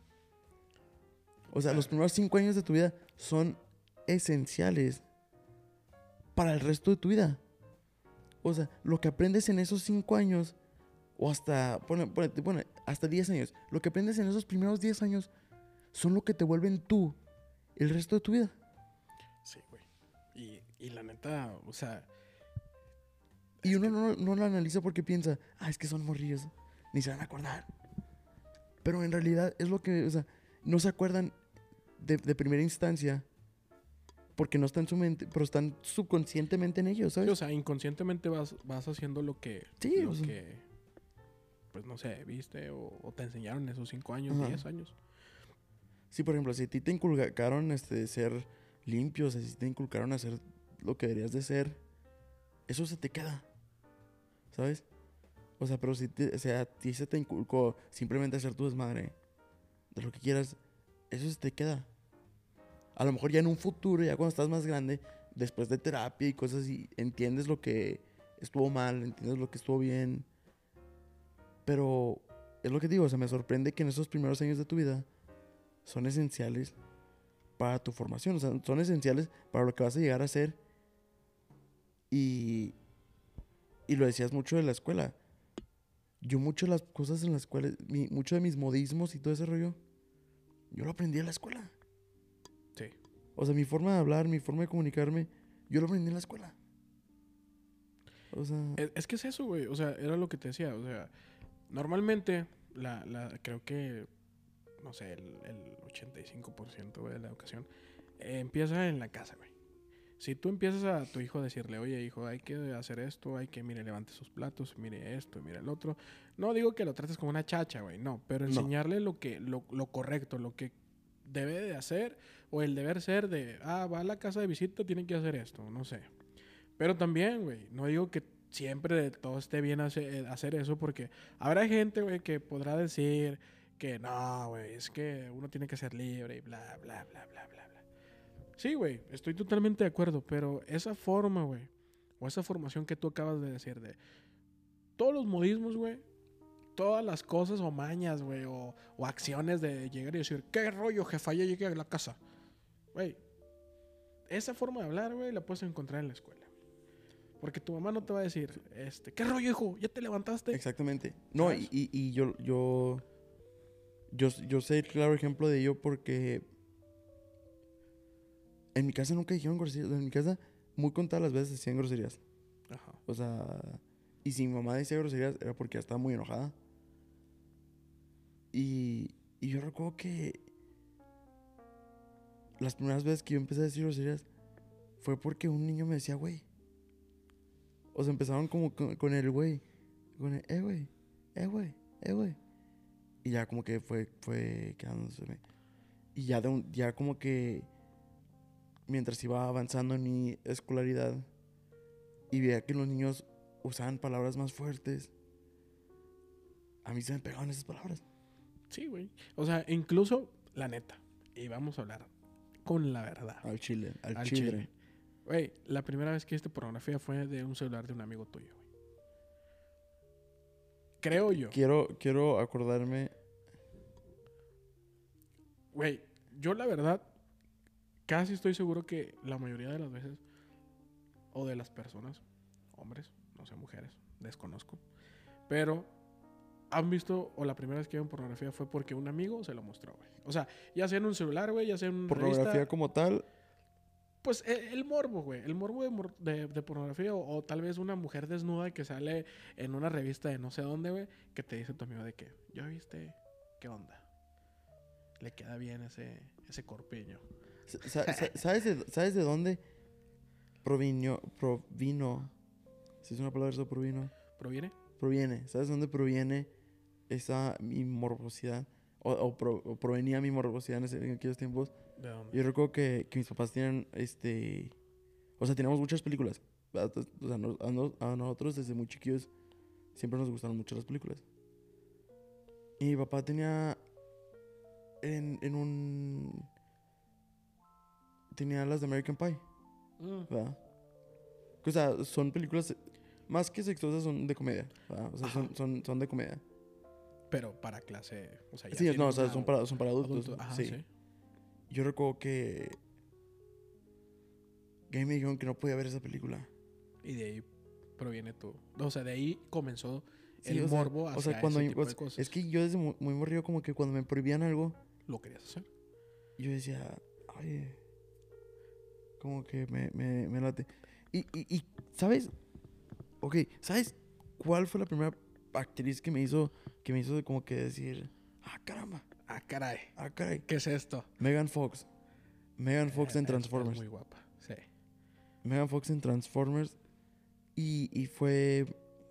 O sea, los primeros cinco años de tu vida son esenciales para el resto de tu vida. O sea, lo que aprendes en esos cinco años, o hasta, pone, pone, pone, hasta diez años, lo que aprendes en esos primeros diez años son lo que te vuelven tú el resto de tu vida. Sí, güey. Y, y la neta, o sea... Y es uno que- no, no lo analiza porque piensa, ah, es que son morrillos, ni se van a acordar. Pero en realidad es lo que, o sea, no se acuerdan de, de primera instancia porque no está en su mente, pero están subconscientemente en ellos, ¿sabes? Sí, o sea, inconscientemente vas, vas haciendo lo que, Sí, lo o sea. que, pues no sé, viste o, o te enseñaron esos cinco años, Ajá. diez años. Sí, por ejemplo, si a ti te inculcaron este, ser limpios, si te inculcaron hacer lo que deberías de ser, eso se te queda, ¿sabes? O sea, pero si te, o sea, a ti se te inculcó simplemente hacer tu desmadre, de lo que quieras, eso se te queda. A lo mejor ya en un futuro, ya cuando estás más grande, después de terapia y cosas así, entiendes lo que estuvo mal, entiendes lo que estuvo bien. Pero es lo que digo, o sea, me sorprende que en esos primeros años de tu vida son esenciales para tu formación, o sea, son esenciales para lo que vas a llegar a ser. Y, y lo decías mucho de la escuela. Yo mucho de las cosas en la escuela, mi, mucho de mis modismos y todo ese rollo, yo lo aprendí en la escuela. Sí. O sea, mi forma de hablar, mi forma de comunicarme, yo lo aprendí en la escuela. O sea, Es, es que es eso, güey. O sea, era lo que te decía. O sea, normalmente, la, la, creo que, no sé, el, el ochenta y cinco por ciento, güey, de la educación eh, empieza en la casa, güey. Si tú empiezas a tu hijo a decirle, oye, hijo, hay que hacer esto, hay que, mire, levante sus platos, mire esto, mire el otro. No digo que lo trates como una chacha, güey, no. Pero No. enseñarle lo que, lo, lo correcto, lo que debe de hacer, o el deber ser de, ah, va a la casa de visita, tiene que hacer esto, no sé. Pero también, güey, no digo que siempre de todo esté bien hacer, hacer eso, porque habrá gente, güey, que podrá decir que no, güey, es que uno tiene que ser libre y bla, bla, bla, bla, bla, bla. Sí, güey, estoy totalmente de acuerdo, pero esa forma, güey, o esa formación que tú acabas de decir de todos los modismos, güey, todas las cosas o mañas, güey, o, o acciones de llegar y decir, ¿qué rollo, jefa? Ya llegué a la casa. Güey, esa forma de hablar, güey, la puedes encontrar en la escuela. Porque tu mamá no te va a decir, este, ¿qué rollo, hijo? ¿Ya te levantaste? exactamente. No, y, ¿Sabes? y, y yo, yo, yo, yo sé el claro ejemplo de ello porque en mi casa nunca dijeron groserías. En mi casa, muy contadas las veces decían groserías. Ajá. O sea, y si mi mamá decía groserías era porque estaba muy enojada. Y, y yo recuerdo que las primeras veces que yo empecé a decir groserías fue porque un niño me decía, güey. O sea, empezaron como con, con el güey. Con el, eh, güey, eh, güey, eh, güey. Y ya como que fue, fue quedándose. Y ya, de un, ya como que mientras iba avanzando en mi escolaridad y veía que los niños usaban palabras más fuertes, a mí se me pegaban esas palabras. Sí, güey. O sea, incluso, la neta, y vamos a hablar con la verdad. Al chile, al, Al chile. chile. Güey, la primera vez que viste pornografía fue de un celular de un amigo tuyo, güey. Creo yo. Quiero, quiero acordarme. Güey, yo la verdad, casi estoy seguro que la mayoría de las veces, o de las personas, hombres, no sé, mujeres, desconozco, pero han visto, o la primera vez que vieron pornografía fue porque un amigo se lo mostró, güey. O sea, ya sea en un celular, güey, ya sea en una Pornografía revista, como tal. pues el, el morbo, güey, el morbo de, mor- de, de pornografía, o, o tal vez una mujer desnuda que sale en una revista de no sé dónde, güey, que te dice tu amigo de que, ¿ya viste? ¿Qué onda? Le queda bien ese, ese corpiño. sa- sa- ¿Sabes de, ¿Sabes de dónde provino, provino? Si es una palabra eso, provino. ¿Proviene? Proviene. ¿Sabes de dónde proviene esa mi morbosidad? O, o pro- o provenía mi morbosidad en, ese- en aquellos tiempos. ¿De dónde? Yo recuerdo que, que mis papás tenían, este... O sea, teníamos muchas películas. O sea, nos- a, nos- a nosotros desde muy chiquillos siempre nos gustaron mucho las películas. Y mi papá tenía en, en un... Tenía las de American Pie, Mm. ¿verdad? O sea, son películas más que sexosas, son de comedia, ¿verdad? O sea, Ajá. son, son, son de comedia. Pero para clase, o sea, ya Sí, no, tiene o sea, una- son para, son para adultos. adulto. Ajá, sí. sí. Yo recuerdo que... Que a mí me dijeron que no podía ver esa película. Y de ahí proviene tu... O sea, de ahí comenzó Sí, el o sea, morbo hacia o sea, cuando ese yo- tipo o de sea, cosas. es que yo desde muy, muy morrido como que cuando me prohibían algo, ¿Lo querías hacer? yo decía, ay, como que me, me, me late. Y, y, y, ¿sabes? Ok, ¿sabes cuál fue la primera actriz que me hizo, que me hizo como que decir, Ah, caramba. Ah, caray. Ah, caray. ¿Qué es esto? Megan Fox. Megan Fox Eh, en es- Transformers. Es muy guapa, sí. Megan Fox en Transformers. Y, y fue.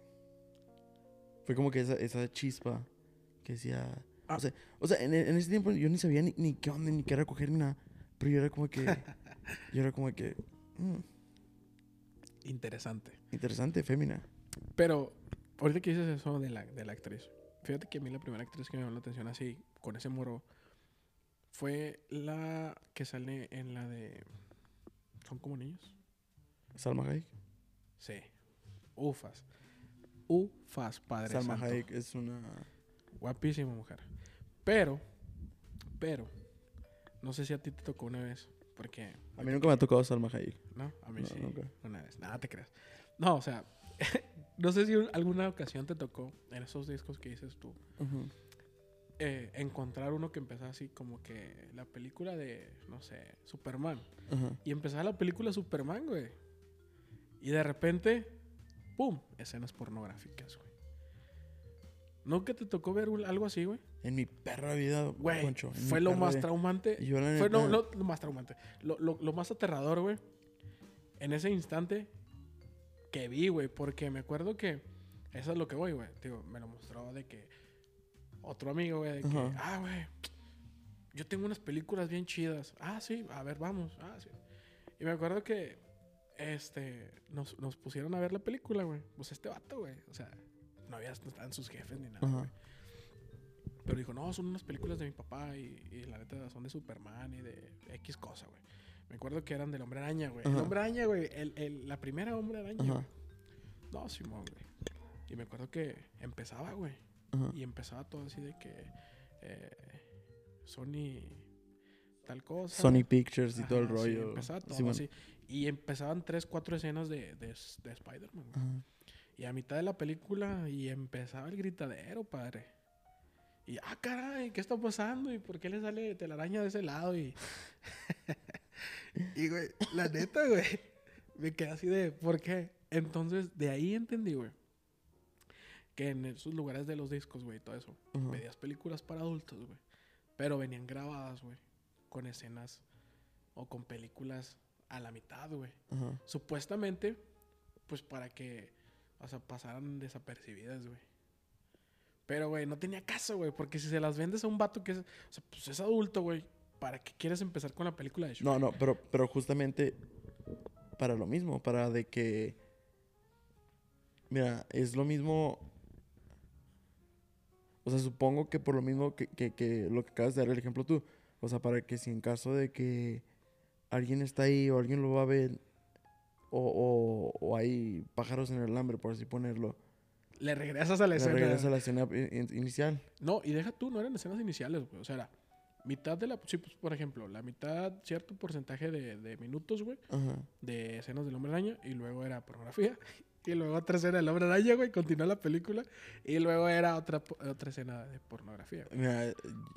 Fue como que esa, esa chispa que decía. Ah. O sea, o sea en, en ese tiempo yo ni sabía ni, ni qué onda, ni qué recoger, ni nada. Pero yo era como que. yo era como que. mm, Interesante. interesante, fémina. Pero, ahorita que dices eso de la, de la actriz, fíjate que a mí la primera actriz que me llamó la atención así, con ese moro, fue la que sale en la de... ¿Son como niños? Salma Hayek. Sí. Ufas. Ufas, padre Salma santo. Hayek es una. Guapísima mujer. Pero, pero, no sé si a ti te tocó una vez, porque... A mí nunca me ha tocado Salma Hayek. ¿No? A mí No, sí. nunca. Una vez. Nada, te creas. No, o sea, no sé si un- alguna ocasión te tocó en esos discos que dices tú, Ujú. eh, encontrar uno que empezaba así como que la película de, no sé, Superman. Ajá. Y empezaba la película Superman, güey. Y de repente, ¡pum! Escenas pornográficas, güey. ¿Nunca te tocó ver un- algo así, güey? En mi perra vida, Güey, Poncho, en fue mi lo perra más vida. traumante. Y yo, la Fue, no, neta- no, lo más traumante. Lo, lo, lo más aterrador, güey. En ese instante que vi, güey. Porque me acuerdo que eso es lo que voy, güey. Digo, me lo mostró de que otro amigo, güey, de que, Ajá. ah, güey, yo tengo unas películas bien chidas. Ah, sí, a ver, vamos. Ah, sí. Y me acuerdo que este nos, nos pusieron a ver la película, güey. Pues este vato, güey. O sea, no había, no estaban sus jefes ni nada, Ajá. güey. Pero dijo, no, son unas películas de mi papá y, y la neta son de Superman y de X cosa, güey. Me acuerdo que eran del Hombre Araña, güey. El Ajá. Hombre Araña, güey. El, el- la primera Hombre Araña, Ajá. güey. No, Simón, güey. Y me acuerdo que empezaba, güey. Ajá. Y empezaba todo así de que eh, Sony tal cosa. Sony Pictures y todo el Ajá, sí, rollo. empezaba todo Simón. así. Y empezaban tres, cuatro escenas de, de, de Spider-Man, güey. Ajá. Y a mitad de la película y empezaba el gritadero, padre. Y, ah, caray, ¿qué está pasando? ¿Y por qué le sale telaraña de ese lado? Y, y güey, la neta, güey, me quedé así de, ¿por qué? Entonces, de ahí entendí, güey, que en esos lugares de los discos, güey, todo eso, Ajá. veías películas para adultos, güey. Pero venían grabadas, güey, con escenas o con películas a la mitad, güey. Ajá. Supuestamente, pues para que, o sea, pasaran desapercibidas, güey. Pero, güey, no tenía caso, güey. Porque si se las vendes a un vato que es, o sea, pues es adulto, güey. ¿Para qué quieres empezar con la película de Shrek? No, no, pero, pero justamente para lo mismo, para de que... Mira, es lo mismo... O sea, supongo que por lo mismo que, que, que lo que acabas de dar el ejemplo tú. O sea, para que si en caso de que alguien está ahí o alguien lo va a ver o, o, o hay pájaros en el alambre, por así ponerlo, Le regresas a la le escena. regresa a la escena in- inicial. No, y deja tú, no eran escenas iniciales, güey. O sea, era mitad de la... Sí, pues, por ejemplo, la mitad, cierto porcentaje de, de minutos, güey, Ajá. de escenas del Hombre Araña. Y luego era pornografía. Y luego otra escena del Hombre Araña, güey. Continúa la película. Y luego era otra, po- otra escena de pornografía, güey. Mira,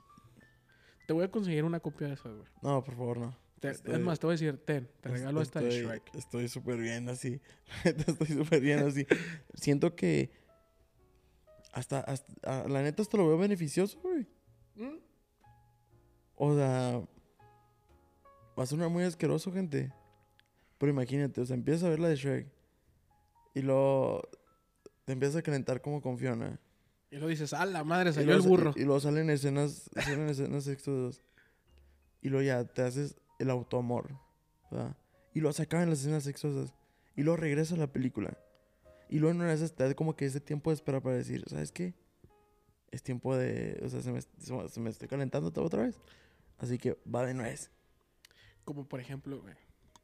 Te voy a conseguir una copia de eso, güey. no, por favor, no. Te- Estoy- Es más, te voy a decir, ten, te regalo esta de estoy- Shrek. Estoy súper bien así. La neta, estoy súper bien así. Siento que hasta, hasta a- la neta hasta lo veo beneficioso, güey. ¿Mm? O sea, va a sonar muy asqueroso, gente. Pero imagínate, o sea, empiezas a ver la de Shrek y luego te empiezas a calentar como con Fiona. Y luego dices, ¡ah, la madre! Y Salió el luego- burro. Y, y luego salen escenas, salen escenas extras. Y luego ya te haces el autoamor. ¿Verdad? Y luego se acaban las escenas sexuosas. Y luego regresa a la película. Y luego en una de esas te da como que ese tiempo de espera para decir, ¿sabes qué? Es tiempo de... O sea, se me, se me estoy calentando todo otra vez. Así que va de nuez. Como por ejemplo, güey.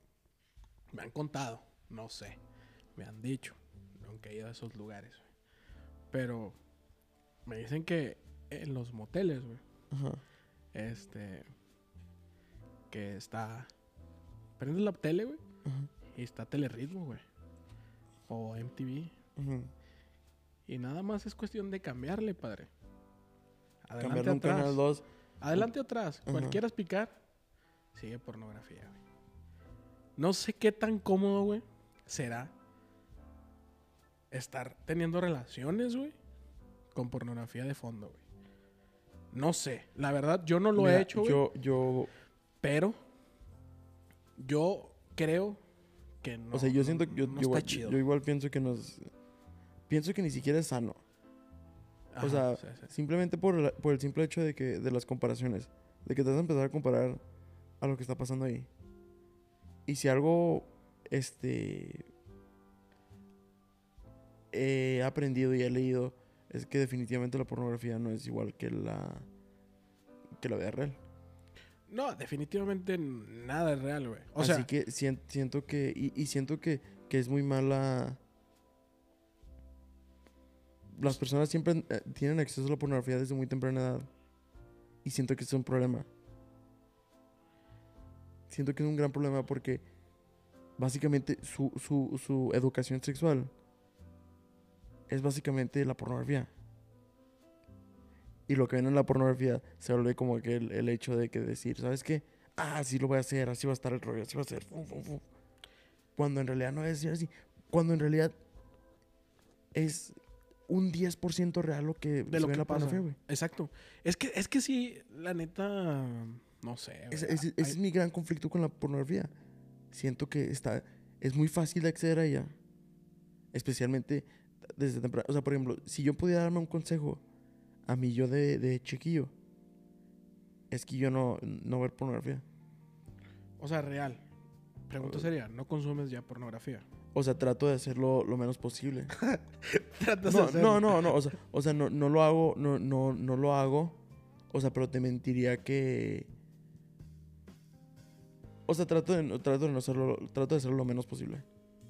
Me han contado, no sé. Me han dicho. Nunca he ido a esos lugares, güey. Pero me dicen que en los moteles, güey. Ajá. Este. Que está. Prendes la tele, güey. Ajá. Y está Telerritmo, güey. O M T V. Ujú. Y nada más es cuestión de cambiarle, padre. Adelante Cambiarle un atrás. canal dos. Adelante o atrás. Ajá. Cualquiera picar, sigue pornografía, güey. No sé qué tan cómodo, güey, será estar teniendo relaciones, güey, con pornografía de fondo, güey. No sé. La verdad, yo no lo Mira, he hecho, güey. Yo, yo, Pero yo creo que no. o sea, yo no- siento que yo, no yo, está igual, chido. yo igual pienso que nos... Pienso que ni siquiera es sano. Ajá, o sea, sí, sí. simplemente por, la- por el simple hecho de que de las comparaciones. De que te vas a empezar a comparar a lo que está pasando ahí. Y si algo, este... he aprendido y he leído es que definitivamente la pornografía no es igual que la... que la vida real. No, definitivamente nada es real, güey. O sea, Así que sien- siento que... Y, y siento que, que es muy mala... Las personas siempre eh, tienen acceso a la pornografía desde muy temprana edad. Y siento que es un problema. Siento que es un gran problema porque básicamente su, su, su educación sexual es básicamente la pornografía. Y lo que ven en la pornografía se vuelve como que el, el hecho de que decir, ¿sabes qué? Ah, así lo voy a hacer, así va a estar el rollo, así va a ser. Fum, fum, fum. Cuando en realidad no es así. Cuando en realidad es un diez por ciento real lo que de se lo ve que en la pasa. pornografía, güey. Exacto. Es que, es que sí, la neta, no sé, güey. Ese, ese- ese Hay- es mi gran conflicto con la pornografía. Siento que está, es muy fácil de acceder a ella. Especialmente desde temprano. O sea, por ejemplo, si yo pudiera darme un consejo a mí yo de, de chiquillo, es que yo no, no ver pornografía. O sea, real. Pregunta seria, ¿no consumes ya pornografía? O sea, trato de hacerlo lo menos posible. Tratas de No, hacerlo. no, no, no. O sea, o sea no, no lo hago, no, no, no lo hago. O sea, pero te mentiría que. O sea, trato de, no- trato de no hacerlo, trato de hacerlo lo menos posible.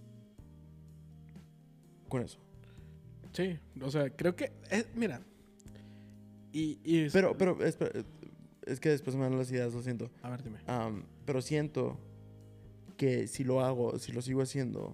Con eso. Sí, o sea, creo que, es, mira. Y, y es- Pero, pero, espera, eh, es que después me dan las ideas, lo siento. A ver, dime. Am, pero siento que si lo hago, si lo sigo haciendo,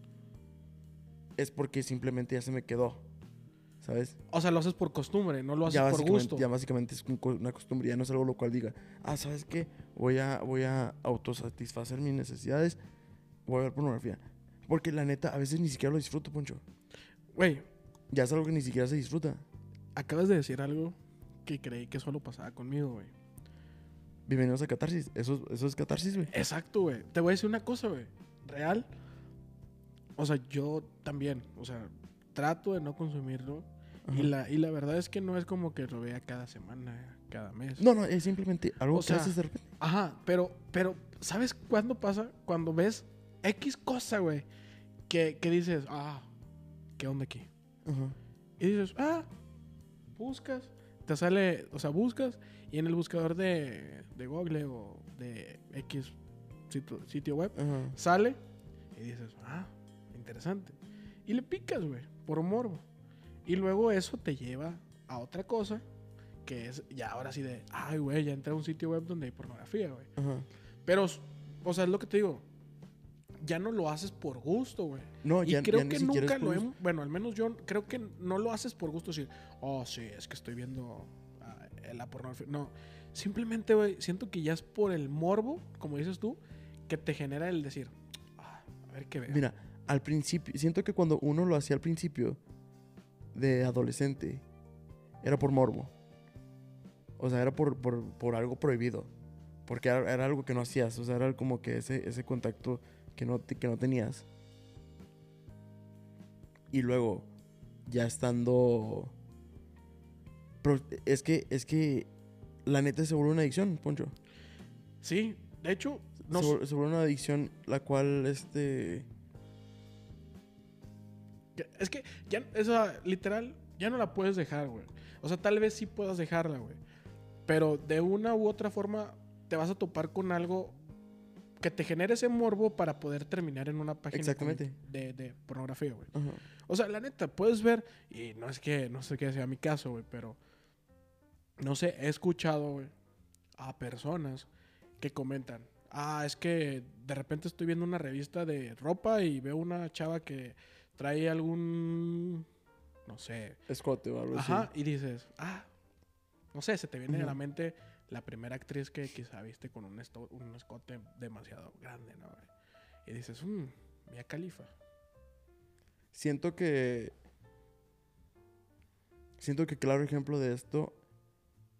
es porque simplemente ya se me quedó. ¿Sabes? O sea, lo haces por costumbre, no lo haces Ya por básicamente, gusto. ya básicamente es un co- una costumbre, ya no es algo lo cual diga, ah, ¿sabes qué? Voy a, voy a autosatisfacer mis necesidades, voy a ver pornografía. Porque la neta, a veces ni siquiera lo disfruto, Poncho. Güey, Ya es algo que ni siquiera se disfruta. acabas de decir algo que creí que solo pasaba conmigo, güey. Bienvenidos a Catarsis. Eso, eso es Catarsis, güey. Exacto, güey. Te voy a decir una cosa, güey. Real. O sea, yo también, o sea, trato de no consumirlo. Y Ajá. la, y la verdad es que no es como que lo vea cada semana, cada mes. No, no, es simplemente algo O que sea, haces de repente. Ajá, pero, pero, ¿sabes cuándo pasa? Cuando ves X cosa, güey, que, que dices, ah, ¿qué onda aquí? Ajá. Y dices, ah, buscas, te sale, o sea, buscas, y en el buscador de, de Google o de X sitio, sitio web, Ajá. sale, y dices, ah, interesante. Y le picas, güey, por morbo. Y luego eso te lleva a otra cosa, que es ya ahora sí de, ay, güey, ya entré a un sitio web donde hay pornografía, güey. Ajá. Pero, o sea, es lo que te digo. Ya no lo haces por gusto, güey. No, Y ya, creo ya ni que siquiera nunca es por lo gusto. hemos... Bueno, al menos yo creo que no lo haces por gusto. Decir, oh, sí, es que estoy viendo ah, la pornografía. No, simplemente, güey, siento que ya es por el morbo, como dices tú, que te genera el decir, ah, a ver qué veo. Mira, al principio, siento que cuando uno lo hacía al principio de adolescente, era por morbo. O sea, era por, por, por algo prohibido. Porque era, era algo que no hacías. O sea, era como que ese, ese contacto que no, te- que no tenías. Y luego, ya estando... Pero es que, es que la neta se vuelve una adicción, Poncho. Sí, de hecho, no se, s- vuelve, se vuelve una adicción la cual, este... es que ya, esa, literal, ya no la puedes dejar, güey. O sea, tal vez sí puedas dejarla, güey. Pero de una u otra forma te vas a topar con algo que te genere ese morbo para poder terminar en una página Exactamente. con- de, de pornografía, güey. Ajá. O sea, la neta, puedes ver, y no es que, no sé qué sea mi caso, güey, pero no sé, he escuchado, güey, a personas que comentan, ah, es que de repente estoy viendo una revista de ropa y veo una chava que trae algún, no sé, Escote o algo ajá, así. y dices, ah, no sé, se te viene a la Ujú. mente la primera actriz que quizá viste con un, esto- un escote demasiado grande, ¿no, güey? Y dices, mmm, Mia Khalifa. Siento que... Siento que claro ejemplo de esto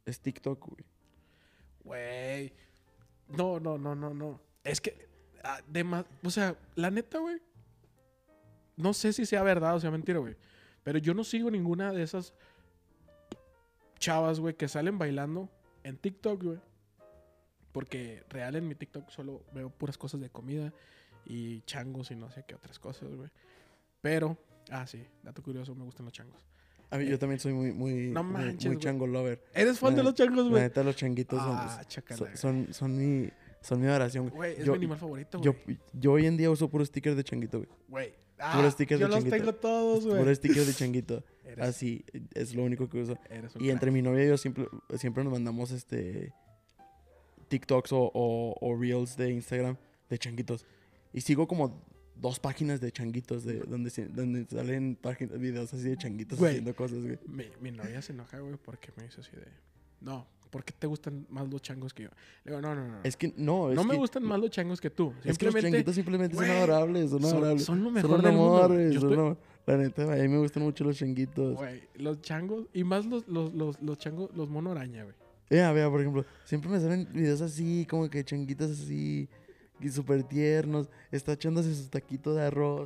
Es TikTok, güey. Güey. No, no, no, no, no. Es que, ah, de más, o sea, la neta, güey. No sé si sea verdad o sea mentira, güey. Pero yo no sigo ninguna de esas chavas, güey, que salen bailando en TikTok, güey. Porque real en mi TikTok solo veo puras cosas de comida y changos y no sé qué otras cosas, güey. Pero, ah, sí, dato curioso, me gustan los changos. A mí, Eh, yo también soy muy, muy, no muy, manches, muy güey. chango lover. ¿Eres fan La de los net- changos, La güey? neta, los changuitos Ah, son, chácala, son, güey. son, son mi, son mi adoración. Güey, es yo, mi animal favorito, yo, güey. yo hoy en día uso puro sticker de changuito, güey. Güey. Puro Ah, sticker yo de los changuito. tengo todos, güey. Puro sticker de changuito. Eres- Así, es lo único que uso. Eres un Y crack. entre mi novia y yo siempre, siempre nos mandamos este TikToks o, o, o Reels de Instagram de changuitos. Y sigo como dos páginas de changuitos de donde, se- donde salen páginas, videos así de changuitos Güey. haciendo cosas, güey. Mi, mi novia se enoja, güey, porque me dice así de... No, ¿por qué te gustan más los changos que yo? Le digo, no, no, no. Es que no, es no me que, gustan más los changos que tú. Es que los Simplemente... changuitos simplemente son güey, adorables, son son- adorables. son lo Son mejor un del mundo, amor, güey. güey, Yo son estoy- un- La neta, güey, a mí me gustan mucho los changuitos. Güey, los changos... Y más los, los, los, los changos, los mono araña, güey. Vea, vea, por ejemplo, siempre me salen videos así, como que changuitos así, y súper tiernos. Está echándose sus taquitos de arroz.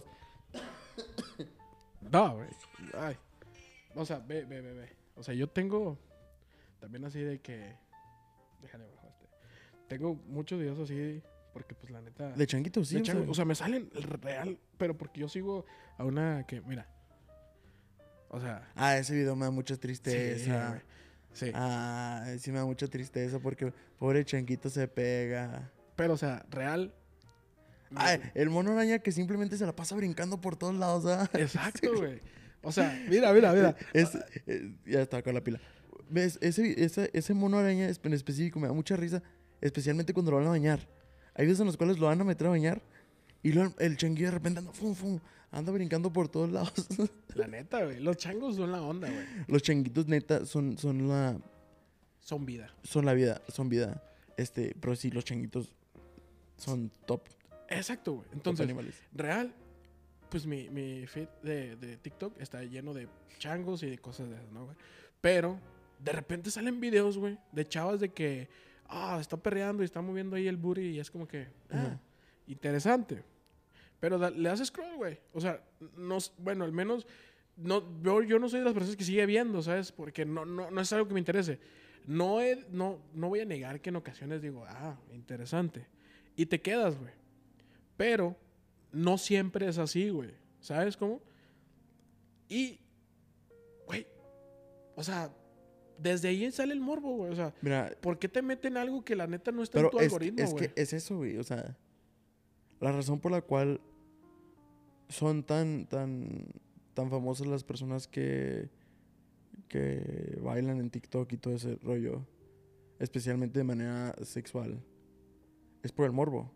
No, güey. Ay. O sea, ve, ve, ve, ve. O sea, yo tengo... También así de que... Déjale abajo este. Tengo muchos videos así... Porque, pues, la neta... De changuitos, sí. de o sea, chango- o sea, me salen real... Pero porque yo sigo a una que... Mira. O sea... Ah, ese video me da mucha Sí, tristeza. güey. Sí. Ah, sí me da mucha tristeza porque pobre changuito se pega. Pero, o sea, real... me- Ah, el mono araña que simplemente se la pasa brincando por todos lados, ¿ah? Exacto, güey. O sea, mira, mira, mira. Es, eh, ya está con la pila. ¿Ves? Ese, ese, ese mono araña es- en específico me da mucha risa, especialmente cuando lo van a bañar. Hay veces en los cuales lo van a meter a bañar y luego el changuillo de repente anda, fum, fum, anda brincando por todos lados. La neta, güey. Los changos son la onda, güey. Los changuitos neta son, son la Son vida. son la vida, son vida. Este, pero sí, los changuitos son top, Exacto, güey. top Entonces, animales. real, pues mi, mi feed de, de TikTok está lleno de changos y de cosas de esas, ¿no, güey? Pero de repente salen videos, güey, de chavas de que, ah, está perreando y está moviendo ahí el booty y es como que, ah, Ajá. interesante. Pero da- le haces scroll, güey. O sea, no, s- bueno, al menos, no, yo, yo no soy de las personas que sigue viendo, ¿sabes? Porque no, no, no es algo que me interese. No, he- no, no voy a negar que en ocasiones digo, ah, interesante. Y te quedas, güey. Pero no siempre es así, güey. ¿Sabes cómo? Y, güey, o sea, desde ahí sale el morbo, güey. O sea, Mira, ¿por qué te meten algo que la neta no está pero en tu es, algoritmo, es güey? que es eso, güey. O sea, la razón por la cual son tan, tan, tan famosas las personas que, que bailan en TikTok y todo ese rollo, especialmente de manera sexual, es por el morbo.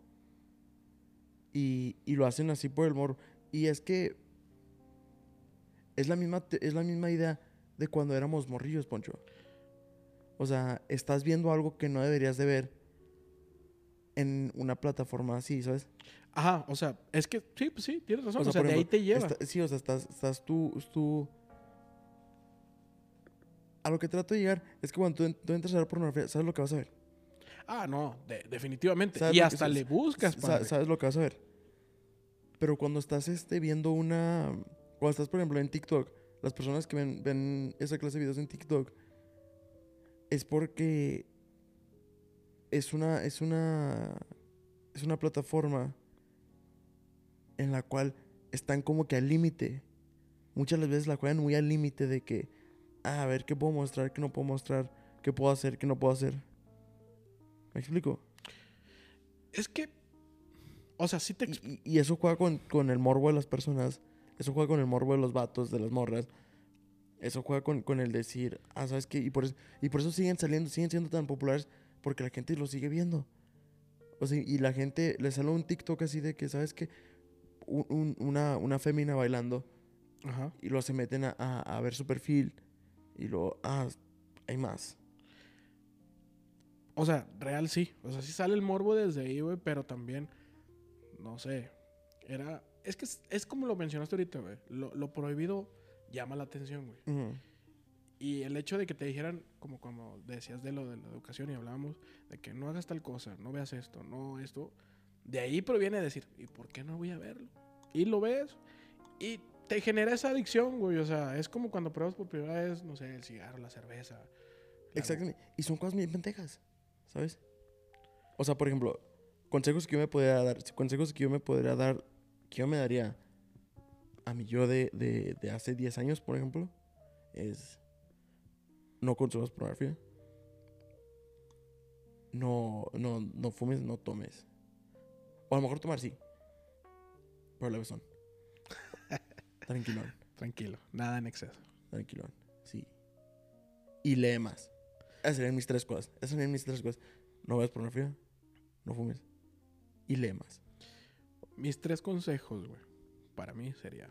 Y, y lo hacen así por el morbo. Y es que es la misma, te- es la misma idea de cuando éramos morrillos, Poncho. O sea, estás viendo algo que no deberías de ver en una plataforma así, ¿sabes? Ajá, o sea, es que sí, pues sí, tienes razón. O sea, por de ahí ejemplo, te lleva. está- sí, o sea, estás, estás tú, tú... A lo que trato de llegar es que cuando tú, en- tú entras a ver pornografía, ¿sabes lo que vas a ver? Ah, no, de- definitivamente. ¿Sabes Y lo que- hasta sabes- le buscas, sa- padre. ¿Sabes lo que vas a ver? Pero cuando estás este, viendo una... Cuando estás, por ejemplo, en TikTok, las personas que ven, ven esa clase de videos en TikTok es porque es una, es una, es una plataforma en la cual están como que al límite. Muchas las veces la juegan muy al límite de que, ah, a ver qué puedo mostrar, qué no puedo mostrar, qué puedo hacer, qué no puedo hacer. ¿Me explico? Es que, o sea, sí te... Y, exp- y- y eso juega con, con el morbo de las personas. Eso juega con el morbo de los vatos, de las morras. Eso juega con, con el decir, ah, ¿sabes qué? Y por, eso, y por eso siguen saliendo, siguen siendo tan populares, porque la gente lo sigue viendo. O sea, y la gente le sale un TikTok así de que, ¿sabes qué? Un- un- una, una fémina bailando Ajá. y luego se meten a, a- a ver su perfil y luego, ah, hay más. O sea, real sí. O sea, sí sale el morbo desde ahí, güey, pero también, no sé, era... Es que es, es como lo mencionaste ahorita, güey. Lo, lo prohibido llama la atención, güey. Ujú. Y el hecho de que te dijeran, como como decías de lo de la educación y hablábamos, de que no hagas tal cosa, no veas esto, no esto, de ahí proviene decir, ¿y por qué no voy a verlo? Y lo ves y te genera esa adicción, güey. O sea, es como cuando pruebas por primera vez, no sé, el cigarro, la cerveza. la- Exactamente. Y son cosas bien pendejas, ¿sabes? O sea, por ejemplo, consejos que yo me podría dar, consejos que yo me podría dar, que yo me daría a mi yo de, de, de hace diez años, por ejemplo, es no consumas pornografía. No, no, no fumes, no tomes. O a lo mejor tomar sí. Pero levesón. Tranquilón, Tranquilo, nada en exceso. tranquilón. Sí. Y lee más. Esas serían mis tres cosas. Esas serían mis tres cosas. No veas pornografía, no fumes y lee más. Mis tres consejos, güey, para mí sería: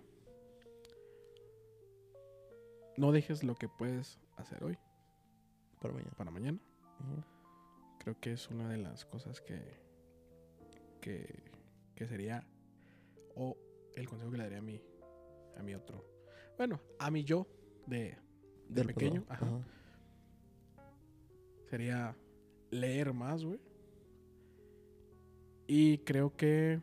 no dejes lo que puedes hacer hoy Para mañana. para mañana. Ujú. Creo que es una de las cosas que, que, que sería, o el consejo que le daría a mi, a mi otro, bueno, a mi yo de, de Del pequeño, pasado. ajá, sería leer más, güey. Y creo que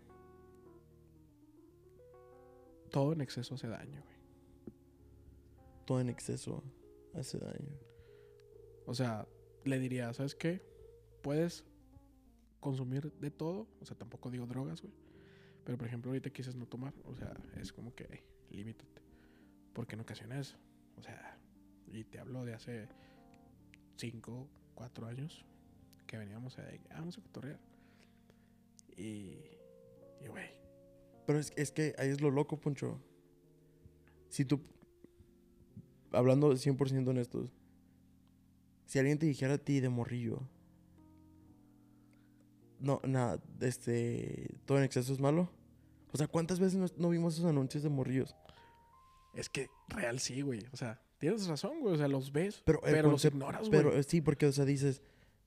todo en exceso hace daño, güey. Todo en exceso hace daño. O sea, le diría, ¿sabes qué? Puedes consumir de todo. O sea, tampoco digo drogas, güey. Pero, por ejemplo, ahorita quieres no tomar. O sea, es como que, hey, límitate. Porque en ocasiones, o sea, y te hablo de hace cinco, cuatro años, que veníamos a, ah, vamos a cotorrear. Y, y, güey, Pero es, es que ahí es lo loco, Poncho. Si tú, hablando cien por ciento honestos, si alguien te dijera a ti de morrillo, no, nada, este, todo en exceso es malo. O sea, ¿cuántas veces no, no vimos esos anuncios de morrillos? es que real sí, güey. O sea, tienes razón, güey. O sea, los ves, Pero, pero, el los concepto- ignoras, güey. Pero eh, sí, porque, o sea, dices.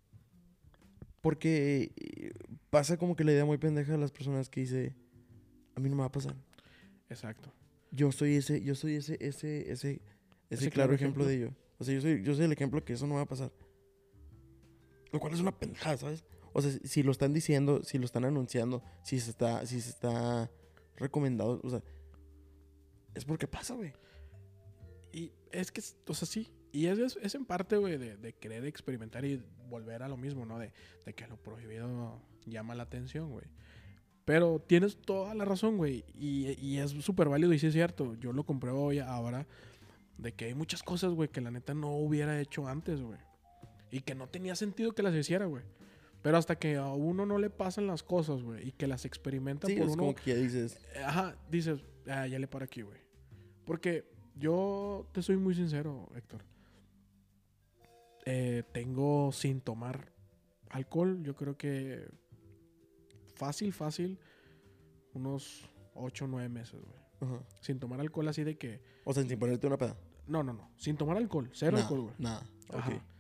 Porque eh, pasa como que la idea muy pendeja de las personas que dice, a mí no me va a pasar. Exacto. Yo soy ese, yo soy ese, ese, ese, ese, Ese claro claro ejemplo, ejemplo. de ello. O sea, yo soy, yo soy el ejemplo que eso no va a pasar. Lo cual es una pendejada, ¿sabes? O sea, si, si lo están diciendo, si lo están anunciando, si se está, si se está recomendado, o sea, es porque pasa, güey. Y es que, o sea, sí. Y es, es, es en parte, güey, de, de querer experimentar y volver a lo mismo, ¿no? De, de que lo prohibido llama la atención, güey. Pero tienes toda la razón, güey. Y, y es súper válido y sí es cierto. Yo lo compruebo hoy, ahora, de que hay muchas cosas, güey, que la neta no hubiera hecho antes, güey. Y que no tenía sentido que las hiciera, güey. Pero hasta que a uno no le pasan las cosas, güey, y que las experimenta Sí, por es uno, como que ya dices, eh, ajá, dices, ah, ya le paro aquí, güey. Porque yo te soy muy sincero, Héctor. Eh, tengo sin tomar alcohol, yo creo que fácil, fácil, unos ocho o nueve meses, güey. ajá. Sin tomar alcohol así de que... O sea, sin ponerte una peda. No, no, no. Sin tomar alcohol. Cero Nada, alcohol, güey. Nada, Ajá. ok.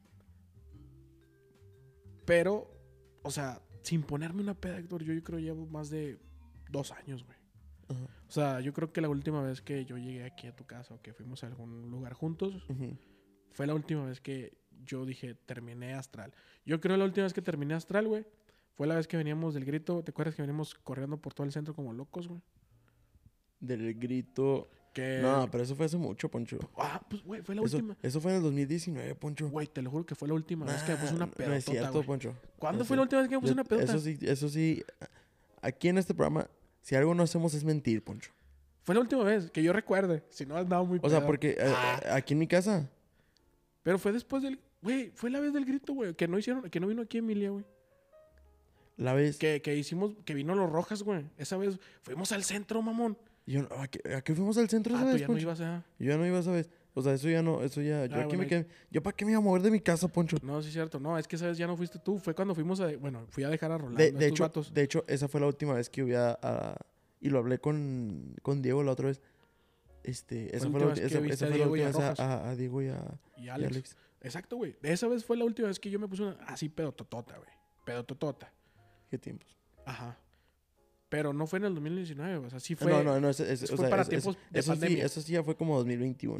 Pero, o sea, sin ponerme una peda, Héctor, yo, yo creo llevo más de dos años, güey. Ajá. O sea, yo creo que la última vez que yo llegué aquí a tu casa o que fuimos a algún lugar juntos, Ujú. fue la última vez que yo dije, terminé Astral. Yo creo la última vez que terminé Astral, güey, fue la vez que veníamos del grito. ¿Te acuerdas que veníamos corriendo por todo el centro como locos, güey? Del grito. Que... No, pero eso fue hace mucho, Poncho. Ah, pues, güey, fue la Eso, última. eso fue en el dos mil diecinueve, Poncho. Güey, te lo juro que fue la última vez que me puse Nah, una no es pedotota, cierto, güey. Poncho. ¿Cuándo No fue sé. la última vez que me puse Yo- una pedota? Eso sí, eso sí. Aquí en este programa, si algo no hacemos es mentir, Poncho. Fue la última vez que yo recuerde. Si no, andaba muy O sea, pedo. porque eh, Ah. aquí en mi casa. Pero fue después del... Güey, fue la vez del grito, güey. Que no hicieron... Que no vino aquí Emilia, güey. La vez. Que, que hicimos... Que vino los Rojas, güey. Esa vez fuimos al centro, mamón. Yo, ¿a, qué, a qué fuimos al centro Ah, esa tú vez, ya no Poncho? ibas a... Yo ya no iba esa vez. O sea, eso ya no, eso ya. Yo Ah, aquí bueno, me quedé. ¿Yo para qué me iba a mover de mi casa, Poncho? No, sí es cierto. No, es que esa vez ya no fuiste tú. Fue cuando fuimos a... Bueno, fui a dejar a Rolando, De, a de estos hecho, vatos. de hecho, esa fue la última vez que iba a. a- y lo hablé con, con Diego la otra vez. Este, esa la fue la, última vez ulti- que esa, viste esa a fue la Diego y última a vez a, Rojas. a- a Diego y a, Y y a Alex. Alex. Exacto, güey. Esa vez fue la última vez que yo me puse una... Así pedototota, güey. Pedototota. ¿Qué tiempos? Ajá. Pero no fue en el dos mil diecinueve, o sea, sí Ah, fue... No, no, no. Ese, ese- fue o sea, para es- es- tiempos de eso sí, pandemia. eso sí ya fue como dos mil veintiuno.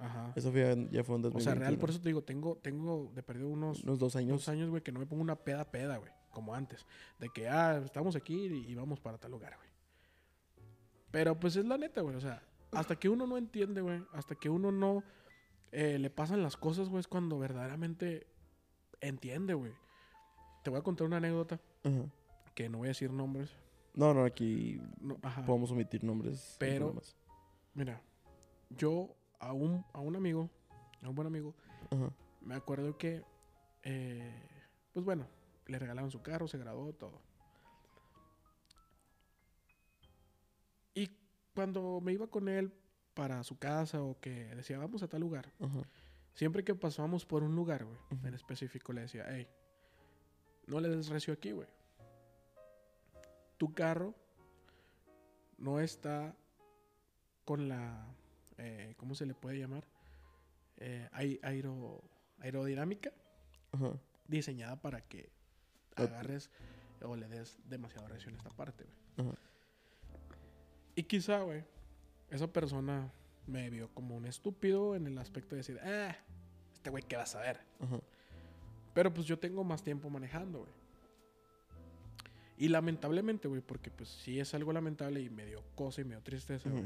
Ajá. Eso fue, ya fue en dos O mil sea, real, veintiuno. por eso te digo, tengo, tengo de perdido unos, Unos dos años. dos años, güey, que no me pongo una peda peda, güey. Como antes. De que, ah, estamos aquí y, y vamos para tal lugar, güey. Pero pues es la neta, güey. O sea, hasta que uno no entiende, güey. Hasta que uno no eh, le pasan las cosas, güey, es cuando verdaderamente entiende, güey. Te voy a contar una anécdota Ajá. que no voy a decir nombres. No, no, aquí No, ajá. podemos omitir nombres. sin Pero- problemas. Mira, yo a un, a un amigo, a un buen amigo, Ajá. me acuerdo que, eh, pues bueno, le regalaron su carro, se graduó, todo. Y cuando me iba con él para su casa o que decía, vamos a tal lugar, Ajá. siempre que pasábamos por un lugar, güey, Ujú. en específico, le decía, hey, no le des recio aquí, güey. Tu carro no está con la, eh, ¿cómo se le puede llamar? Eh, ai- aero, aerodinámica Ajá. diseñada para que Ok. agarres o le des demasiado recio en esta parte, güey. Ajá. Y quizá, güey, esa persona me vio como un estúpido en el aspecto de decir, ah, este güey, ¿qué va a saber? Ajá. Pero pues yo tengo más tiempo manejando, güey. Y lamentablemente, güey, porque pues sí es algo lamentable y me dio cosa y me dio tristeza, güey. Ujú.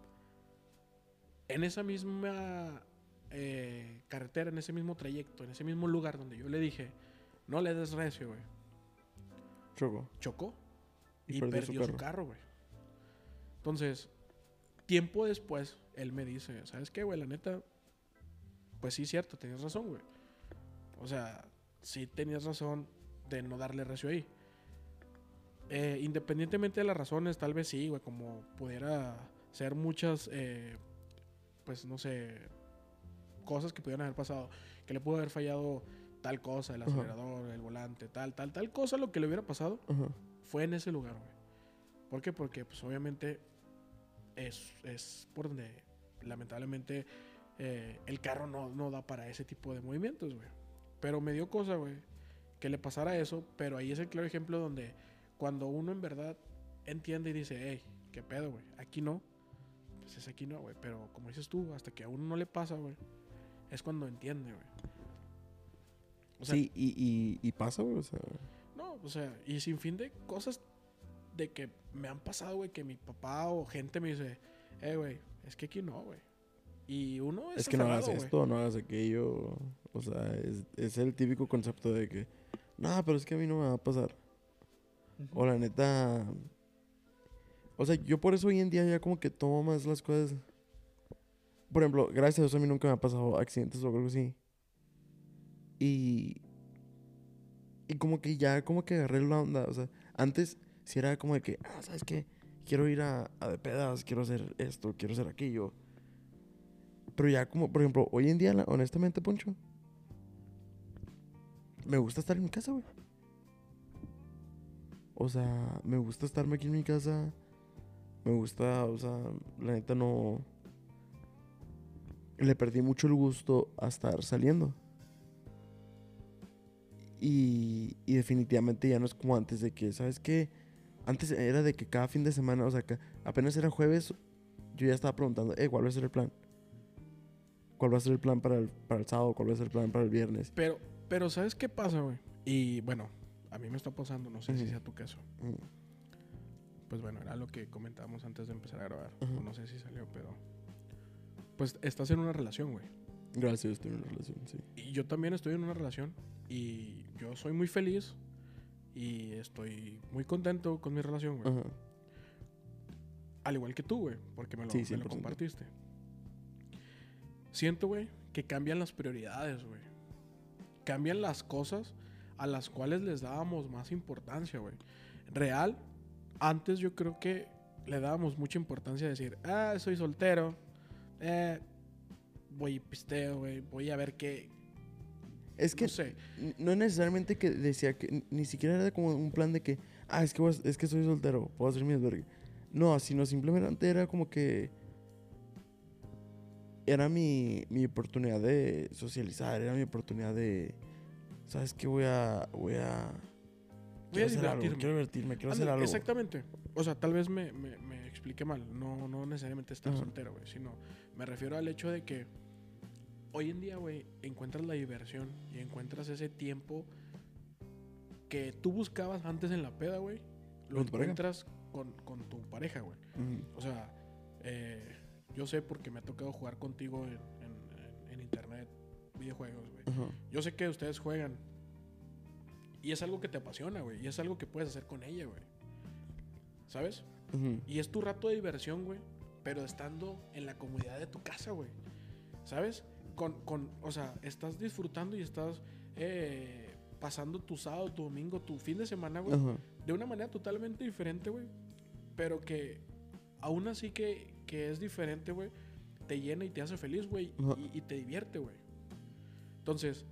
En esa misma eh, carretera, en ese mismo trayecto, en ese mismo lugar donde yo le dije, no le des recio, güey, Choco. chocó Y y, perdió perdió, su su carro. carro, güey. Entonces, tiempo después, él me dice, ¿sabes qué, güey? La neta, pues sí, cierto, tenías razón, güey. O sea, sí tenías razón de no darle recio ahí. Eh, independientemente de las razones, tal vez sí, güey, como pudiera ser muchas, eh, pues no sé, cosas que pudieran haber pasado. Que le pudo haber fallado tal cosa, el Ajá. acelerador, el volante, tal, tal, tal cosa, lo que le hubiera pasado Ajá. fue en ese lugar, güey. ¿Por qué? Porque, pues, obviamente, es, es por donde, lamentablemente, eh, el carro no, no da para ese tipo de movimientos, güey. Pero me dio cosa, güey, que le pasara eso, pero ahí es el claro ejemplo donde cuando uno en verdad entiende y dice, hey, qué pedo, güey, aquí no, pues es aquí no, güey. Pero como dices tú, hasta que a uno no le pasa, güey, es cuando entiende, güey. O sea, Sí, y, y, y pasa, güey. O sea, no, o sea, y sin fin de cosas de que me han pasado, güey, que mi papá o gente me dice, eh, güey, es que aquí no, güey. Y uno es, es que no hagas aferrado, güey. esto, no hagas aquello. O sea, es, es el típico concepto de que, no, pero es que a mí no me va a pasar. O la neta. O sea, yo por eso hoy en día ya como que tomo más las cosas. Por ejemplo, gracias a Dios a mí nunca me ha pasado accidentes o algo así. Y. Y como que ya como que agarré la onda. O sea, antes sí era como de que, ah, ¿sabes qué? Quiero ir a, a de pedas, quiero hacer esto, quiero hacer aquello. Pero ya como, por ejemplo, hoy en día, la- honestamente, Poncho, me gusta estar en mi casa, güey. O sea, me gusta estarme aquí en mi casa. Me gusta, o sea, la neta no... Le perdí mucho el gusto a estar saliendo. Y, y definitivamente ya no es como antes de que, ¿sabes qué? Antes era de que cada fin de semana, o sea, que apenas era jueves, yo ya estaba preguntando, eh, ¿cuál va a ser el plan? ¿Cuál va a ser el plan para el, para el sábado? ¿Cuál va a ser el plan para el viernes? Pero, pero ¿sabes qué pasa, güey? Y bueno, a mí me está pasando, no sé si Ujú. sea tu caso. Mm, Pues bueno, era lo que comentábamos antes de empezar a grabar. Ujú. O no sé si salió, pero... Pues estás en una relación, güey. Gracias, yo estoy en una relación, sí. Y yo también estoy en una relación. Y yo soy muy feliz. Y estoy muy contento con mi relación, güey. Ajá. Al igual que tú, güey. Porque me lo, Sí, me cien lo por ciento. compartiste. Siento, güey, que cambian las prioridades, güey. Cambian las cosas a las cuales les dábamos más importancia, güey. Real, antes yo creo que le dábamos mucha importancia a decir, ah, soy soltero, eh, voy y pisteo, güey, voy a ver qué, Es que no sé. n- no necesariamente que decía que n- ni siquiera era como un plan de que, ah, es que, voy a- es que soy soltero, puedo hacer mi desvergue. No, sino simplemente era como que era mi, mi oportunidad de socializar, era mi oportunidad de, ¿sabes qué? Voy a, voy a, Voy a quiero hacer algo, divertirme. quiero divertirme, quiero hacer Ándale, algo. exactamente. O sea, tal vez me, me, me expliqué mal. No, no necesariamente estar Ajá. soltero, güey. Sino me refiero al hecho de que hoy en día, güey, encuentras la diversión y encuentras ese tiempo que tú buscabas antes en la peda, güey. Lo ¿Con tu pareja? encuentras con, con tu pareja, güey. Ujú. O sea, eh, yo sé porque me ha tocado jugar contigo en, en- en- en internet, videojuegos, güey. Ajá. Yo sé que ustedes juegan y es algo que te apasiona, güey. Y es algo que puedes hacer con ella, güey. ¿Sabes? Ujú. Y es tu rato de diversión, güey. Pero estando en la comodidad de tu casa, güey. ¿Sabes? Con, con, o sea, estás disfrutando y estás eh, pasando tu sábado, tu domingo, tu fin de semana, güey. Ajá. De una manera totalmente diferente, güey. Pero que aún así que, que es diferente, güey. Te llena y te hace feliz, güey. Ajá. Y, y te divierte, güey. Entonces,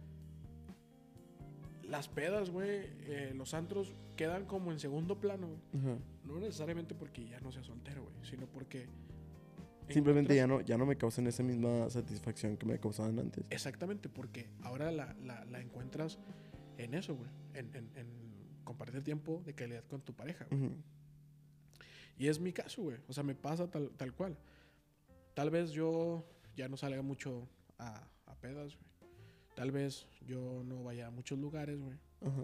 las pedas, güey, eh, los antros quedan como en segundo plano, güey. Ajá. No necesariamente porque ya no seas soltero, güey. Sino porque... Simplemente encuentras- ya no, ya no me causan esa misma satisfacción que me causaban antes. Exactamente, porque ahora la, la, la encuentras en eso, güey. En, en, en compartir tiempo de calidad con tu pareja, güey. Ujú. Y es mi caso, güey. O sea, me pasa tal, tal cual. Tal vez yo ya no salga mucho a, a pedas, güey. Tal vez yo no vaya a muchos lugares, güey. Ajá.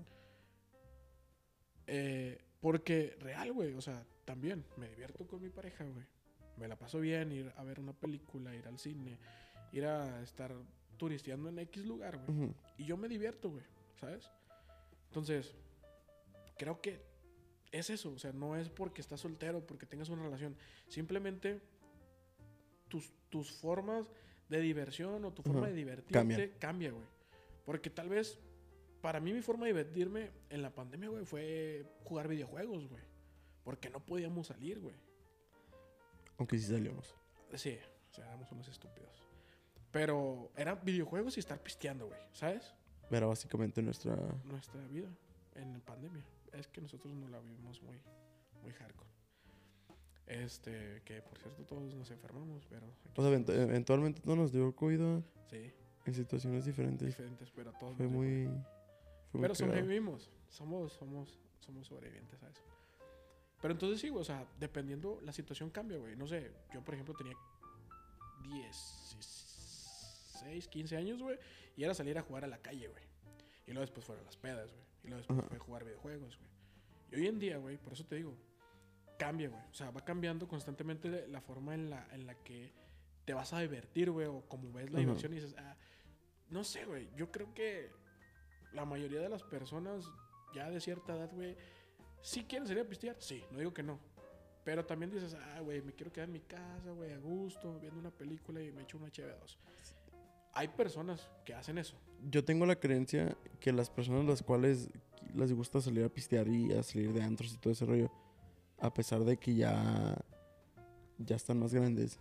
Eh, porque real, güey. O sea, también me divierto con mi pareja, güey. Me la paso bien, ir a ver una película, ir al cine, ir a estar turisteando en X lugar, güey. Ujú. Y yo me divierto, güey, ¿sabes? Entonces, creo que es eso. O sea, no es porque estás soltero, porque tengas una relación. Simplemente tus, tus formas de diversión o tu forma Ajá. de divertirte Cambian. cambia, güey. Porque tal vez, para mí mi forma de divertirme en la pandemia, güey, fue jugar videojuegos, güey. Porque no podíamos salir, güey. Aunque sí salíamos. Sí, o sea, éramos unos estúpidos. Pero eran videojuegos y estar pisteando, güey, ¿sabes? Era básicamente nuestra... Nuestra vida en pandemia. Es que nosotros no la vivimos muy, muy hardcore. Este, que por cierto todos nos enfermamos, pero... aquí O sea, estamos. event- eventualmente no nos dio COVID, ¿verdad? Sí, En situaciones diferentes. diferentes, pero todos Fue nos dio muy... COVID. Fue muy Pero cagado. sobrevivimos. Somos, somos, somos sobrevivientes a eso. Pero entonces sí, güey, o sea, dependiendo, la situación cambia, güey. No sé, yo por ejemplo tenía dieciséis, quince años, güey, y era salir a jugar a la calle, güey. Y luego después fueron las pedas, güey. Y luego después Ajá. fue jugar videojuegos, güey. Y hoy en día, güey, por eso te digo, cambia, güey. O sea, va cambiando constantemente la forma en la, en la que te vas a divertir, güey, o como ves la Ajá. diversión y dices, ah, no sé, güey, yo creo que la mayoría de las personas ya de cierta edad, güey, sí quieren salir a pistear, sí, no digo que no. Pero también dices, ah, güey, me quiero quedar en mi casa, güey, a gusto, viendo una película y me echo una H B dos. Hay personas que hacen eso. Yo tengo la creencia que las personas las cuales les gusta salir a pistear y a salir de antros y todo ese rollo, a pesar de que ya, ya están más grandes,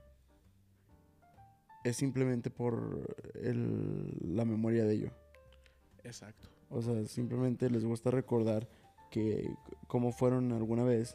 es simplemente por el- la memoria de ello. Exacto. O sea, simplemente les gusta recordar que c- cómo fueron alguna vez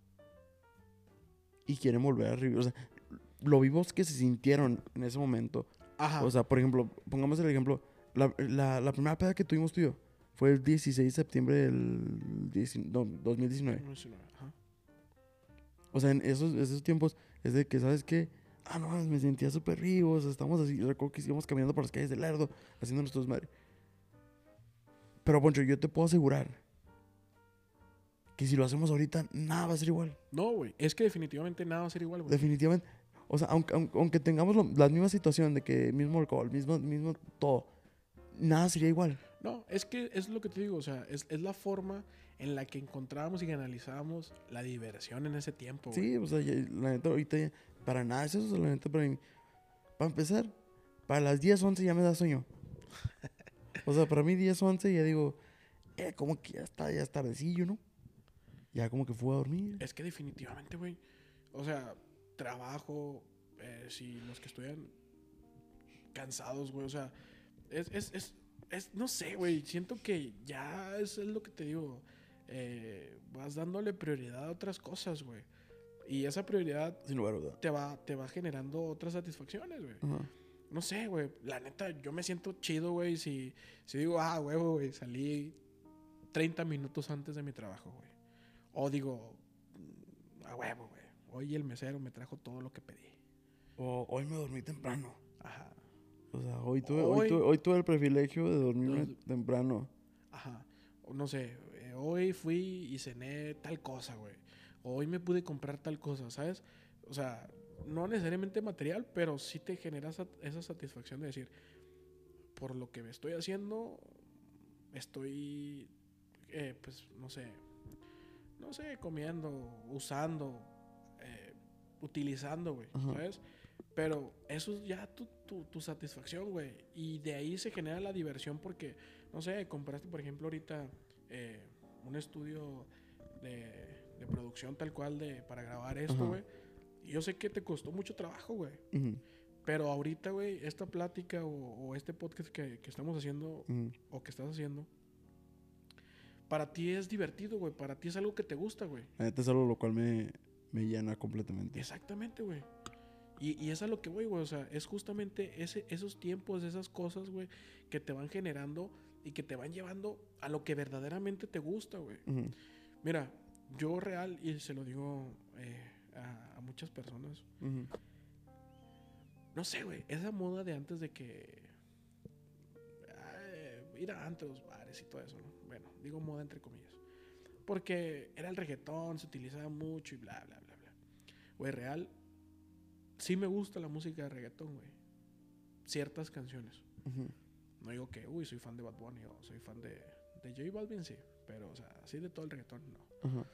y quieren volver a revivir. O sea, lo vivos que se sintieron en ese momento. Ajá. O sea, por ejemplo, pongamos el ejemplo, la, la- la primera peda que tuvimos tú y yo fue el dieciséis de septiembre del dieci- no, dos mil diecinueve. Ajá. O sea, en esos, esos tiempos es de que, ¿sabes qué? Ah, no, me sentía súper vivo. O sea, estamos así, recuerdo que íbamos caminando por las calles de Lerdo, haciendo nuestros madre. Pero, Poncho, yo te puedo asegurar que si lo hacemos ahorita, nada va a ser igual. No, güey, es que definitivamente nada va a ser igual, güey. Definitivamente. O sea, aunque, aunque, aunque tengamos lo- la misma situación de que mismo alcohol, mismo, mismo todo, nada sería igual. No, es que es lo que te digo, o sea, es, es la forma en la que encontrábamos y analizábamos la diversión en ese tiempo, güey. Sí, o sea, ya- la neta, ahorita ya- para nada es eso, o sea, la neta, para mí. Para empezar, para las diez, once ya me da sueño. O sea, para mí diez, once ya digo, eh, como que ya está, ya es tardecillo, ¿no? Ya como que fui a dormir. Es que definitivamente, güey, o sea, trabajo, eh, si los que estudian cansados, güey, o sea, es, es, es, es no sé, güey, siento que ya es, es lo que te digo, eh, vas dándole prioridad a otras cosas, güey. Y esa prioridad Sin lugar a duda. te va, te va generando otras satisfacciones, güey. Ajá. No sé, güey. La neta, yo me siento chido, güey. Si, si digo, ah, huevo, güey, salí treinta minutos antes de mi trabajo, güey. O digo, mm, a huevo, güey. Hoy el mesero me trajo todo lo que pedí. O hoy me dormí temprano. Ajá. O sea, hoy tuve, hoy, Hoy- tuve, hoy tuve el privilegio de dormirme Los- temprano. Ajá. O no sé, eh, hoy fui y cené tal cosa, güey. Hoy me pude comprar tal cosa, ¿sabes? O sea, no necesariamente material, pero sí te genera esa, esa satisfacción de decir, por lo que me estoy haciendo, estoy, eh, pues, no sé, no sé, comiendo, usando, eh, utilizando, güey, Ajá. ¿sabes? Pero eso es ya tu, tu, tu satisfacción, güey. Y de ahí se genera la diversión porque, no sé, compraste, por ejemplo, ahorita eh, un estudio de, de producción tal cual de, para grabar esto, Ajá. güey. Y yo sé que te costó mucho trabajo, güey. Ujú, Pero ahorita, güey, esta plática o, o este podcast que, que estamos haciendo ujú. o que estás haciendo, para ti es divertido, güey. Para ti es algo que te gusta, güey. La neta es algo lo cual me, me llena completamente. Exactamente, güey. Y, y es a lo que voy, güey. O sea, es justamente ese, esos tiempos, esas cosas, güey, que te van generando y que te van llevando a lo que verdaderamente te gusta, güey. Ujú, Mira, yo real, y se lo digo eh, a, a muchas personas, ujú. no sé, güey, esa moda de antes de que eh, ir a antros, bares y todo eso, ¿no? Bueno, digo moda entre comillas. Porque era el reggaetón, se utilizaba mucho y bla, bla, bla, bla. Güey, real, sí me gusta la música de reggaetón, güey. Ciertas canciones. Ujú. No digo que, uy, soy fan de Bad Bunny o soy fan de, de J Balvin, sí. Pero, o sea, así de todo el reggaetón, no. Ajá.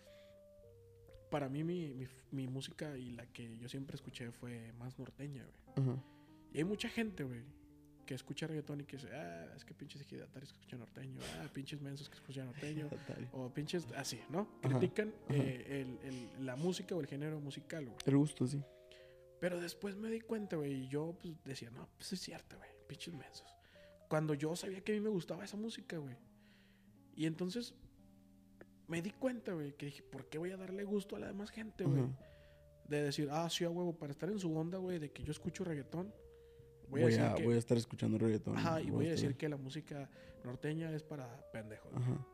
Para mí, mi, mi, mi música y la que yo siempre escuché fue más norteña, güey. Ajá. Y hay mucha gente, güey, que escucha reggaetón y que dice, ah, es que pinches ejidatarios que escuchan norteño, ah, pinches mensos que escuchan norteño, o pinches así, ¿no? Ajá, Critican ajá. eh, el, el- la música o el género musical, güey. El gusto, sí. Pero después me di cuenta, güey, y yo pues, decía, no, pues es cierto, güey, pinches mensos. Cuando yo sabía que a mí me gustaba esa música, güey. Y entonces me di cuenta, güey, que dije, ¿por qué voy a darle gusto a la demás gente, güey? Ajá. De decir, ah, sí, a huevo, para estar en su onda, güey, de que yo escucho reggaetón. Voy, Voy a a, decir que... voy a estar escuchando reggaetón. Ajá, y voy a estar- decir que la música norteña es para pendejos. güey. Ajá.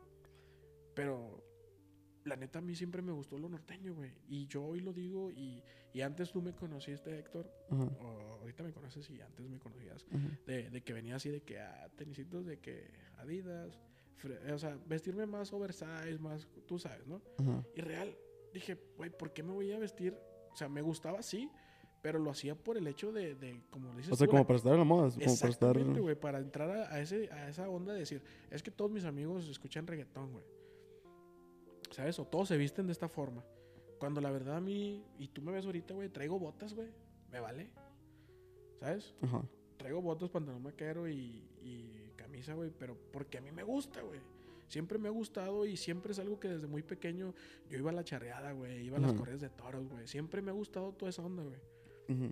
Pero la neta a mí siempre me gustó lo norteño, güey. Y yo hoy lo digo y, y antes tú me conociste, Héctor. Ajá. O ahorita me conoces y antes me conocías. Ajá. De, de que venía así de que a tenisitos, de que Adidas. fre- O sea, vestirme más oversize, más, tú sabes, ¿no? Ajá. Y real, dije, güey, ¿por qué me voy a vestir? O sea, me gustaba así, pero lo hacía por el hecho de, de como dices O sea, tú, como la- para estar en la moda. Como para estar. Exactamente, güey, para entrar a, a ese, a esa onda de decir, es que todos mis amigos escuchan reggaetón, güey. ¿Sabes? O todos se visten de esta forma. Cuando la verdad a mí, y tú me ves ahorita, güey, traigo botas, güey. Me vale. ¿Sabes? Ajá. Traigo botas, pantalón vaquero y, y camisa, güey, pero porque a mí me gusta, güey. Siempre me ha gustado y siempre es algo que desde muy pequeño yo iba a la charreada, güey, iba a las Ajá. corridas de toros, güey. Siempre me ha gustado toda esa onda, güey. Ujú.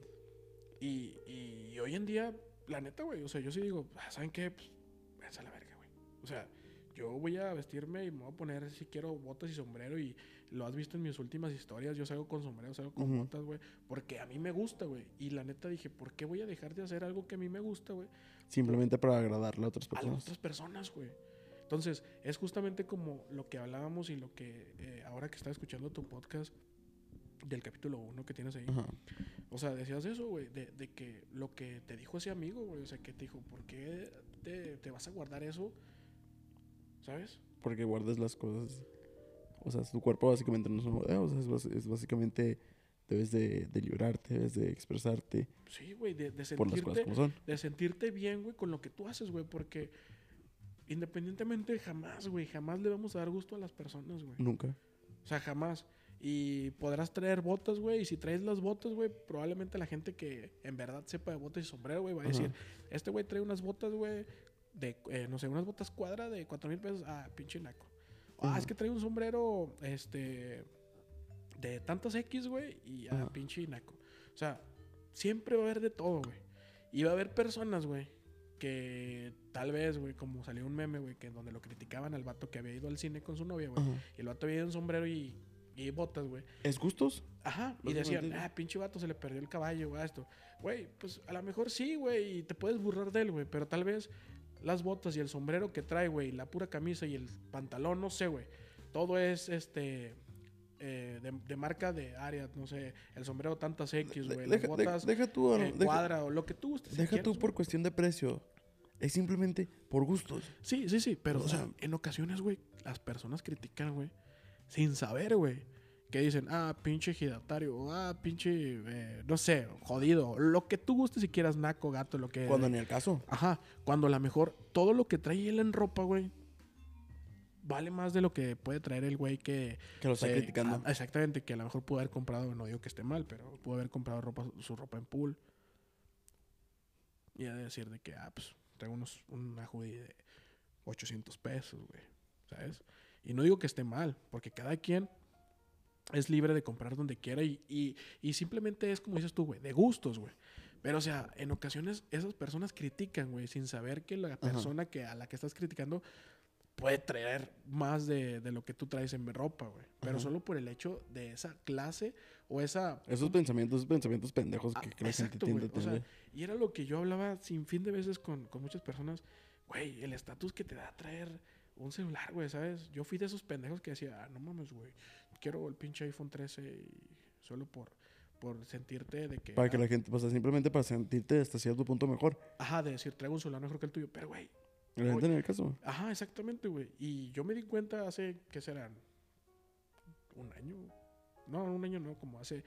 Y, y hoy en día, la neta, güey, o sea, yo sí digo, ah, ¿saben qué? Pues, váyanse a la verga, güey. O sea, yo voy a vestirme y me voy a poner, si quiero, botas y sombrero. Y lo has visto en mis últimas historias. Yo salgo con sombrero, salgo con Ujú. botas, güey. Porque a mí me gusta, güey. Y la neta dije, ¿por qué voy a dejar de hacer algo que a mí me gusta, güey? Simplemente para agradarle a otras A las personas. otras personas, güey. Entonces, es justamente como lo que hablábamos y lo que eh, ahora que estaba escuchando tu podcast del capítulo uno que tienes ahí. Ajá. O sea, decías eso, güey, de, de que lo que te dijo ese amigo, güey, o sea, que te dijo, ¿por qué te, te vas a guardar eso? ¿Sabes? Porque guardas las cosas. O sea, tu cuerpo básicamente no es un modelo. O sea, es, bas- es básicamente. Debes de, de librarte, debes de expresarte Sí, güey, de, de por las cosas sentirte, como son. de sentirte bien, güey, con lo que tú haces, güey, porque independientemente jamás, güey, jamás le vamos a dar gusto a las personas, güey. Nunca. O sea, jamás. Y podrás traer botas, güey. Y si traes las botas, güey, probablemente la gente que en verdad sepa de botas y sombrero, güey, va a Ajá. decir, este güey trae unas botas, güey, de, eh, no sé, unas botas cuadra de cuatro mil pesos. Ah, pinche naco. Ah, Ajá. es que trae un sombrero, este, de tantas X, güey, y ah, Ajá. pinche naco. O sea, siempre va a haber de todo, güey. Y va a haber personas, güey, que tal vez, güey, como salió un meme, güey, que donde lo criticaban al vato que había ido al cine con su novia, güey. Ajá. Y el vato había ido en sombrero y, y botas, güey. ¿Es gustos? Ajá, y Básicamente, decían, ¿no? ah, pinche vato se le perdió el caballo, güey, esto. Güey, pues a lo mejor sí, güey, y te puedes burlar de él, güey, pero tal vez las botas y el sombrero que trae, güey, la pura camisa y el pantalón, no sé, güey. Todo es, este, eh, de, de marca de área, no sé, el sombrero tantas X, güey, las Deja, de- botas deja tú, eh, deja, cuadra o lo que tú gustes. si deja quieres, tú por güey. cuestión de precio. Es simplemente por gustos. Sí, sí, sí, pero, O o sea, sea, en ocasiones, güey, las personas critican, güey, sin saber, güey. Que dicen, ah, pinche ejidatario, o ah, pinche, eh, no sé, jodido, lo que tú gustes si quieras, naco, gato, lo que... Cuando ni el caso. Ajá, cuando a lo mejor todo lo que trae él en ropa, güey, vale más de lo que puede traer el güey que... Que lo está se- criticando. ah, exactamente, que a lo mejor pudo haber comprado, no digo que esté mal, pero pudo haber comprado ropa, su ropa en pool. Y ha de decir de que, ah, pues, traigo unos, una hoodie de ochocientos pesos, güey, ¿sabes? Y no digo que esté mal, porque cada quien es libre de comprar donde quiera y, y, y simplemente es como dices tú, güey, de gustos, güey. Pero, o sea, en ocasiones esas personas critican, güey, sin saber que la persona que a la que estás criticando puede traer más de, de lo que tú traes en ropa, güey. Pero Ajá. solo por el hecho de esa clase o esa... Esos pensamientos, esos pensamientos pendejos Ah, que, que la gente exacto, tiende a güey. O sea, tener. y era lo que yo hablaba sin fin de veces con, con muchas personas. Güey, el estatus que te da traer un celular, güey, ¿sabes? Yo fui de esos pendejos que decía, ah, no mames, güey. Quiero el pinche iPhone trece y solo por, por sentirte de que... Para que ah, la gente, o sea, simplemente para sentirte hasta cierto punto mejor. Ajá, de decir, traigo un celular mejor que el tuyo. Pero, güey, La gente en el caso. ajá, exactamente, güey. Y yo me di cuenta hace, ¿qué serán? ¿Un año? No, un año no, como hace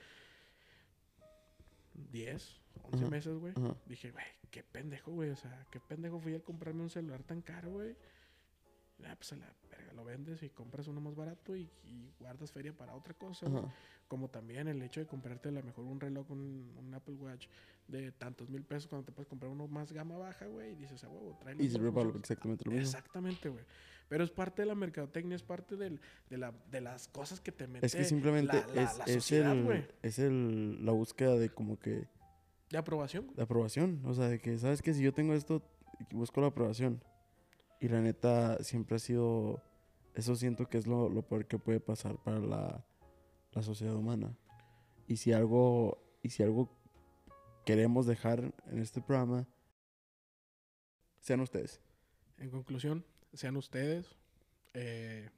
diez, once Ajá, meses, güey. ajá. Dije, güey, qué pendejo, güey. O sea, qué pendejo fui a comprarme un celular tan caro, güey. Ah, pues a la verga, lo vendes y compras uno más barato y, y guardas feria para otra cosa, güey. Ajá. Como también el hecho de comprarte a lo mejor un reloj, un, un Apple Watch de tantos mil pesos cuando te puedes comprar uno más gama baja, güey. Y dices, a huevo, trae las Y dos sirve para funciones". exactamente lo mismo. Exactamente, güey. Pero es parte de la mercadotecnia, es parte del, de, la, de las cosas que te mete Es que simplemente la, la, es, la es, sociedad, güey. el, es el, la búsqueda de como que De aprobación, güey. de aprobación. O sea, de que, ¿sabes que si yo tengo esto, busco la aprobación? Y la neta siempre ha sido... Eso siento que es lo, lo peor que puede pasar para la, la sociedad humana. Y si algo... Y si algo queremos dejar en este programa, sean ustedes. En conclusión, sean ustedes. Eh,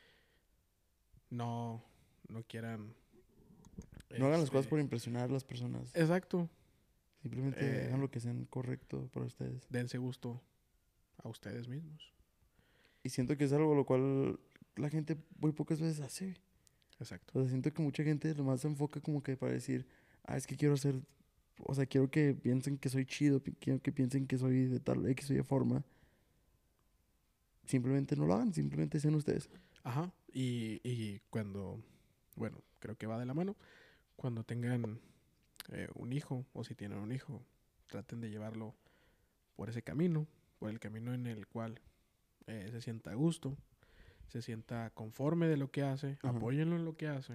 no, no quieran. No hagan las este, cosas por impresionar a las personas. Exacto. Simplemente eh, hagan lo que sean correcto para ustedes. Dense gusto a ustedes mismos. Y siento que es algo lo cual la gente muy pocas veces hace. Exacto. O sea, siento que mucha gente nomás se enfoca como que para decir, ah, es que quiero hacer, o sea, quiero que piensen que soy chido, pi- quiero que piensen que soy de tal X o Y forma. Simplemente no lo hagan, simplemente sean ustedes. Ajá. Y, y cuando, bueno, creo que va de la mano. Cuando tengan eh, un hijo, o si tienen un hijo, traten de llevarlo por ese camino, por el camino en el cual eh, se sienta a gusto, se sienta conforme de lo que hace, Ajá. apóyenlo en lo que hace,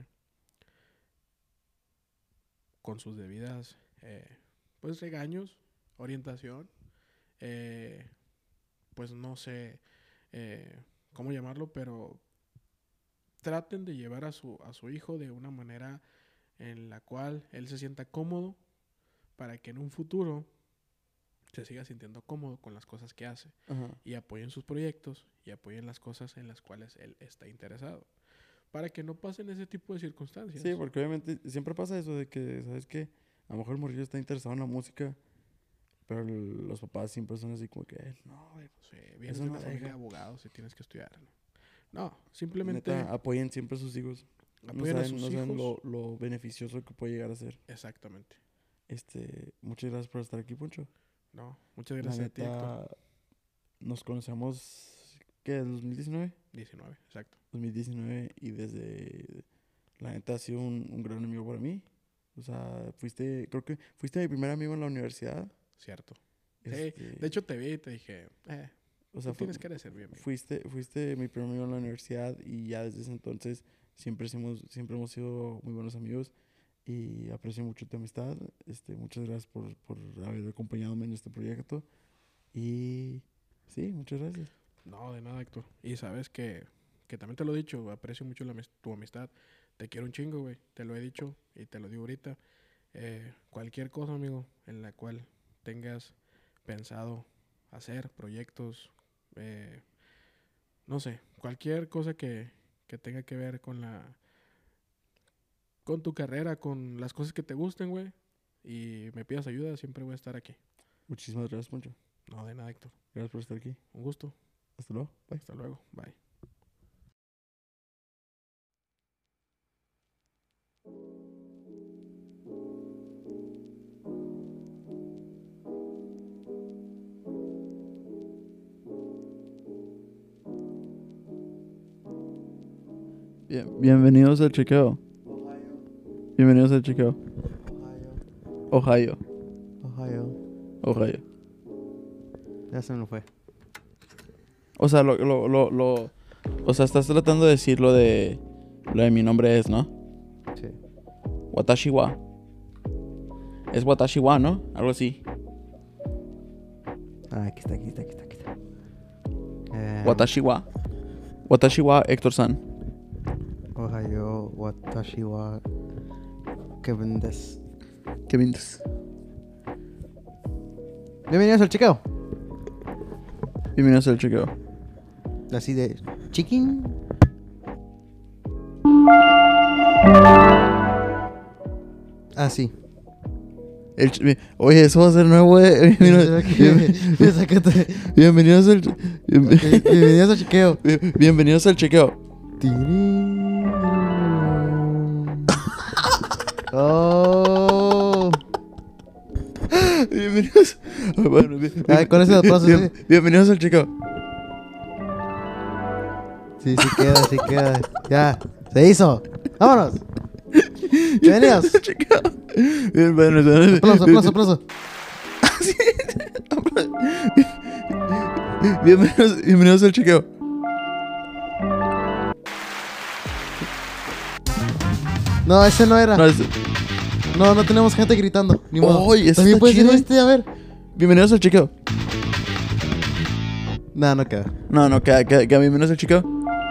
con sus debidas, eh, pues, regaños, orientación, eh, pues no sé eh, cómo llamarlo, pero traten de llevar a su, a su hijo de una manera en la cual él se sienta cómodo para que en un futuro se siga sintiendo cómodo con las cosas que hace Ajá. y apoyen sus proyectos y apoyen las cosas en las cuales él está interesado para que no pasen ese tipo de circunstancias. Sí, porque obviamente siempre pasa eso de que, ¿sabes qué? A lo mejor el morrillo está interesado en la música, pero el- los papás siempre son así como que, "Eh, no, güey, Sí, vienes Eso de no una familia deja. de abogados y tienes que estudiar. No, no simplemente neta, apoyen siempre a sus hijos. No apoyen a saben, sus no saben hijos. lo, lo beneficioso que puede llegar a ser. Exactamente. Este, muchas gracias por estar aquí, Poncho. No, muchas La gracias a ti, Héctor. neta, nos conocemos, ¿qué? ¿dos mil diecinueve? diecinueve, exacto. dos mil diecinueve y desde... La neta ha sido un, un gran amigo para mí. O sea, fuiste, creo que fuiste mi primer amigo en la universidad. Cierto. Este, Sí, de hecho te vi y te dije, eh, o sea, tú fue- tienes que ser bien amigo. fuiste, fuiste mi primer amigo en la universidad y ya desde ese entonces siempre hemos, siempre hemos sido muy buenos amigos y aprecio mucho tu amistad. Este, muchas gracias por, por haber acompañado en este proyecto y sí, muchas gracias. No, de nada, Héctor. Y sabes que, que también te lo he dicho, aprecio mucho la amis- tu amistad. Te quiero un chingo, güey. Te lo he dicho y te lo digo ahorita. Eh, cualquier cosa, amigo, en la cual tengas pensado hacer, proyectos, eh, no sé, cualquier cosa que, que tenga que ver con la con tu carrera, con las cosas que te gusten, güey, y me pidas ayuda, siempre voy a estar aquí. Muchísimas gracias, Poncho. No, de nada, Héctor. Gracias por estar aquí. Un gusto. Hasta luego. Bye. Hasta luego. Bye. Bien, bienvenidos al chequeo. Bienvenidos al chequeo. Ohio. Ohio. Ohio. Ya se me lo fue. O sea, lo, lo, lo, lo... O sea, estás tratando de decir lo de... Lo de mi nombre es, ¿no? Sí. Watashi wa. Es Watashi wa, ¿no? Algo así. Ah, aquí está, aquí está, aquí está, aquí está. Eh, Watashi wa. Watashi wa Héctor San. Ohio, Watashi wa Kevin Des. ¿Qué vienes? Bienvenidos al chequeo. Bienvenidos al chequeo. Así de chicken. Ah, sí. El ch- Oye, eso va a ser nuevo, eh. Bienvenidos, Sácate. bienvenidos al... bien- Ok, bienvenidos al chequeo. bien- Bienvenidos al chequeo. Oh. Bienvenidos. Ah, bueno, bien- Ay, con ese aplauso, bien- sí. Bienvenidos al chequeo. Sí, sí queda, sí queda. Ya, se hizo. Vámonos. Bienvenidos. Al chequeo. Bien, bueno, Aplauso, aplauso, aplauso. Bienvenidos, bienvenidos al chequeo. No, ese no era. No, es- No, no tenemos gente gritando. Ni modo. Oye, ese También está puede ser chido. este, a ver. Bienvenidos al chequeo. No, no queda. No, no, que, que, que bienvenidos al chequeo.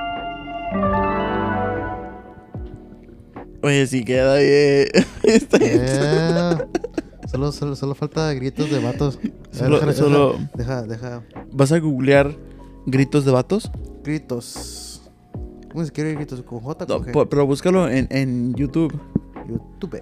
Oye, sí queda bien. Está bien. Eh, solo, solo, solo falta gritos de vatos. A ver, Solo- deja- solo- Deja, deja. ¿Vas a googlear gritos de vatos? Gritos. ¿Cómo se quiere gritos? ¿Con J o No, con G? po- pero búscalo en, en YouTube. YouTube.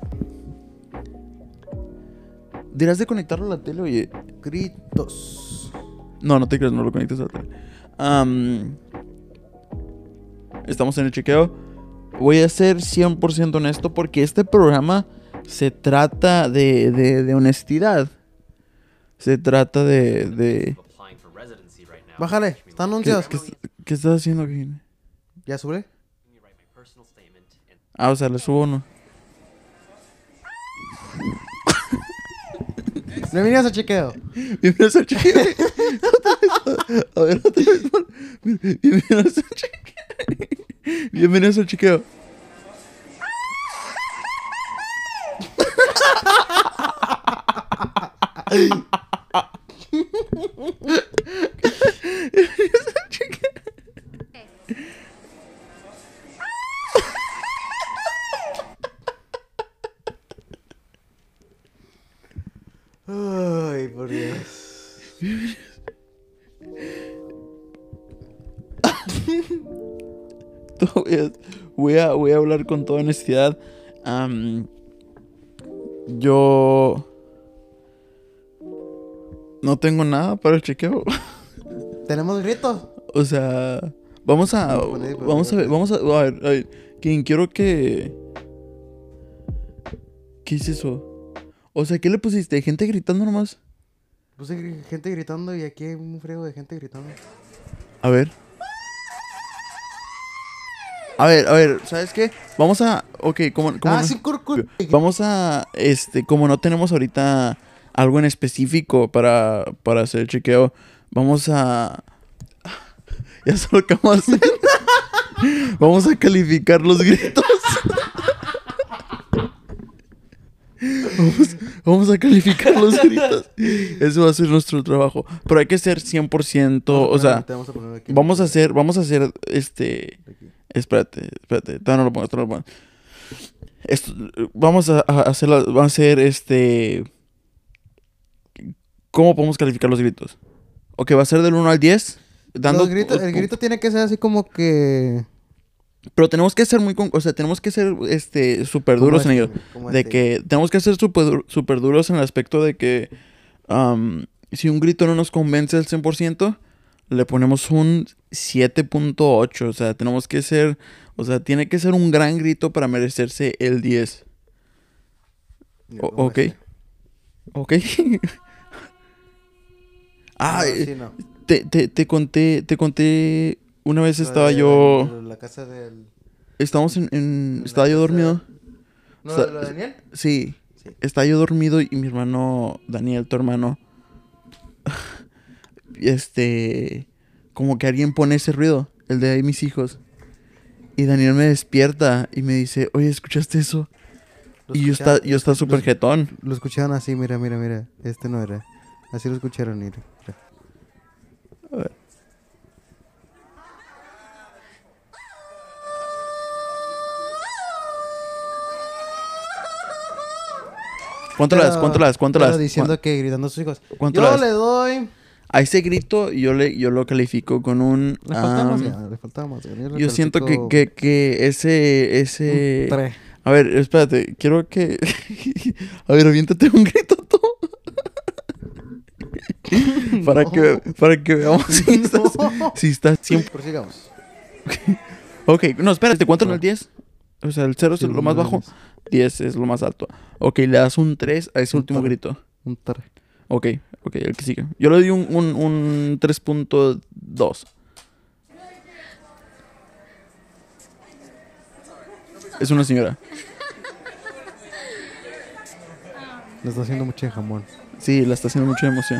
Dirás de conectarlo a la tele, oye. Gritos. No, no te creas, no lo conectes a la tele. Am, estamos en el chequeo. Voy a ser cien por ciento honesto porque este programa se trata de, de, de honestidad. Se trata de... de... applying for residency right now. Bájale, which means están ¿Qué, anuncios. qué, qué estás haciendo aquí? ¿Ya sube? let me write my personal statement and Ah, o sea, le subo uno. Bienvenidos al chequeo. Bienvenidos al chequeo. Otra vez. A ver, otra vez. por- Bienvenidos al chequeo. Bienvenidos al chequeo. Bienvenidos al chequeo. Ay, por Dios. Voy a, voy a, voy a hablar con toda honestidad. Am, yo no tengo nada para el chequeo. Tenemos gritos. O sea, vamos a, Ponle, ponle, vamos a ver, ponle. vamos a, a ver, a ver, quien quiero que, ¿qué es eso? O sea, ¿qué le pusiste? ¿Gente gritando nomás? Puse gri- gente gritando y aquí hay un frego de gente gritando. A ver. A ver, a ver, ¿sabes qué? Vamos a, ok, como, como Ah, no- sí, cur, cur. vamos a, este, como no tenemos ahorita algo en específico para, para hacer el chequeo, vamos a, ya sé lo que vamos a hacer. Vamos a calificar los gritos. Vamos, vamos a calificar los gritos. Eso va a ser nuestro trabajo. Pero hay que ser cien por ciento, o sea, Vamos a ponerlo aquí. vamos a hacer, vamos a hacer, este, Aquí. espérate, espérate, todavía no lo pongo, todavía no lo pongo. Esto, vamos a, a hacer, la- vamos a hacer, este, ¿cómo podemos calificar los gritos? Ok, va a ser del uno al diez. Dando, Los gritos- el grito tiene que ser así como que... Pero tenemos que ser muy... con- O sea, tenemos que ser este súper Como duros en este, ello. güey, como De este. que tenemos que ser súper dur- súper duros en el aspecto de que... am, si un grito no nos convence al cien por ciento, le ponemos un siete punto ocho. O sea, tenemos que ser... O sea, tiene que ser un gran grito para merecerse el diez. Mira, o- como ok. este. ¿Ok? ah, No, eh, sí, no. te, te, te conté... Te conté... Una vez Lo estaba de- yo... lo de La casa del... Estábamos en... en- en la estaba yo casa- dormido. ¿No, Está- lo de Daniel? Sí. Sí. Estaba yo dormido y mi hermano... Daniel, tu hermano... este... Como que alguien pone ese ruido. El de ahí mis hijos. Y Daniel me despierta y me dice... Oye, ¿escuchaste eso? Lo Y yo escucharon- está, yo está lo- súper jetón. Lo escucharon así, mira, mira, mira. Este no era. Así lo escucharon, mira. mira. A ver. ¿Cuánto le das? Pero- ¿Cuánto le das? ¿Cuánto le pero das? diciendo que gritando a sus hijos. ¿Cuánto le Yo das? le doy... A ese grito yo le yo lo califico con un... Le faltaba más am, ganas, le faltaba más ganas. le yo siento que, califico que, que ese... ese... un tres. A ver, espérate. Quiero que... A ver, aviéntate un grito tú. para, No. que, para que veamos si estás... No. Si estás siempre... Prosigamos. Ok, no, espérate. ¿Cuánto en el diez? O sea, el cero es Sí, lo más no, bajo. es diez es lo más alto. Ok, le das un tres a ese Un último tres. grito. Un tres. Ok, ok, el que sigue. Yo le doy un, un, un tres punto dos. Es una señora. Le está haciendo mucho de jamón. Sí, la está haciendo mucha emoción.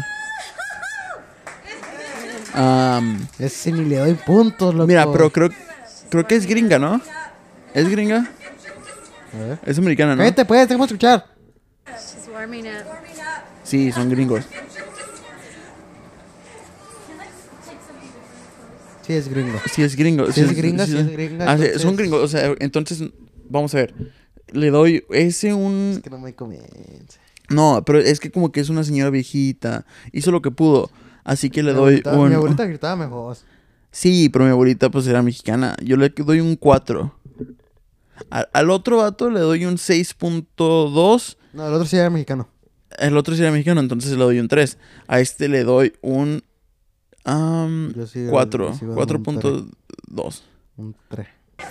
Am, Ese ni le doy puntos, loco. mira, pero creo, creo que es gringa, ¿no? ¿Es gringa? A ver. Es americana, ¿no? Cállate, pues, tenemos que escuchar. She's warming up. Sí, son gringos. Sí, es gringo. Sí, es gringo. Sí es gringa, sí es gringa, Ah, sí, entonces- son gringos. O sea, entonces, vamos a ver. Le doy ese Es un... que no me convence. No, pero es que como que es una señora viejita. Hizo lo que pudo. Así que le Mi doy abuelita- un... Mi abuelita gritaba mejor. Sí, pero mi abuelita pues era mexicana. Yo le doy un cuatro. Al, al otro vato le doy un seis punto dos. No, el otro sí era mexicano. El otro sí era mexicano, entonces le doy un tres. A este le doy un... am, Yo sí, cuatro. yo sí iba a dar cuatro un punto dos. Un tres.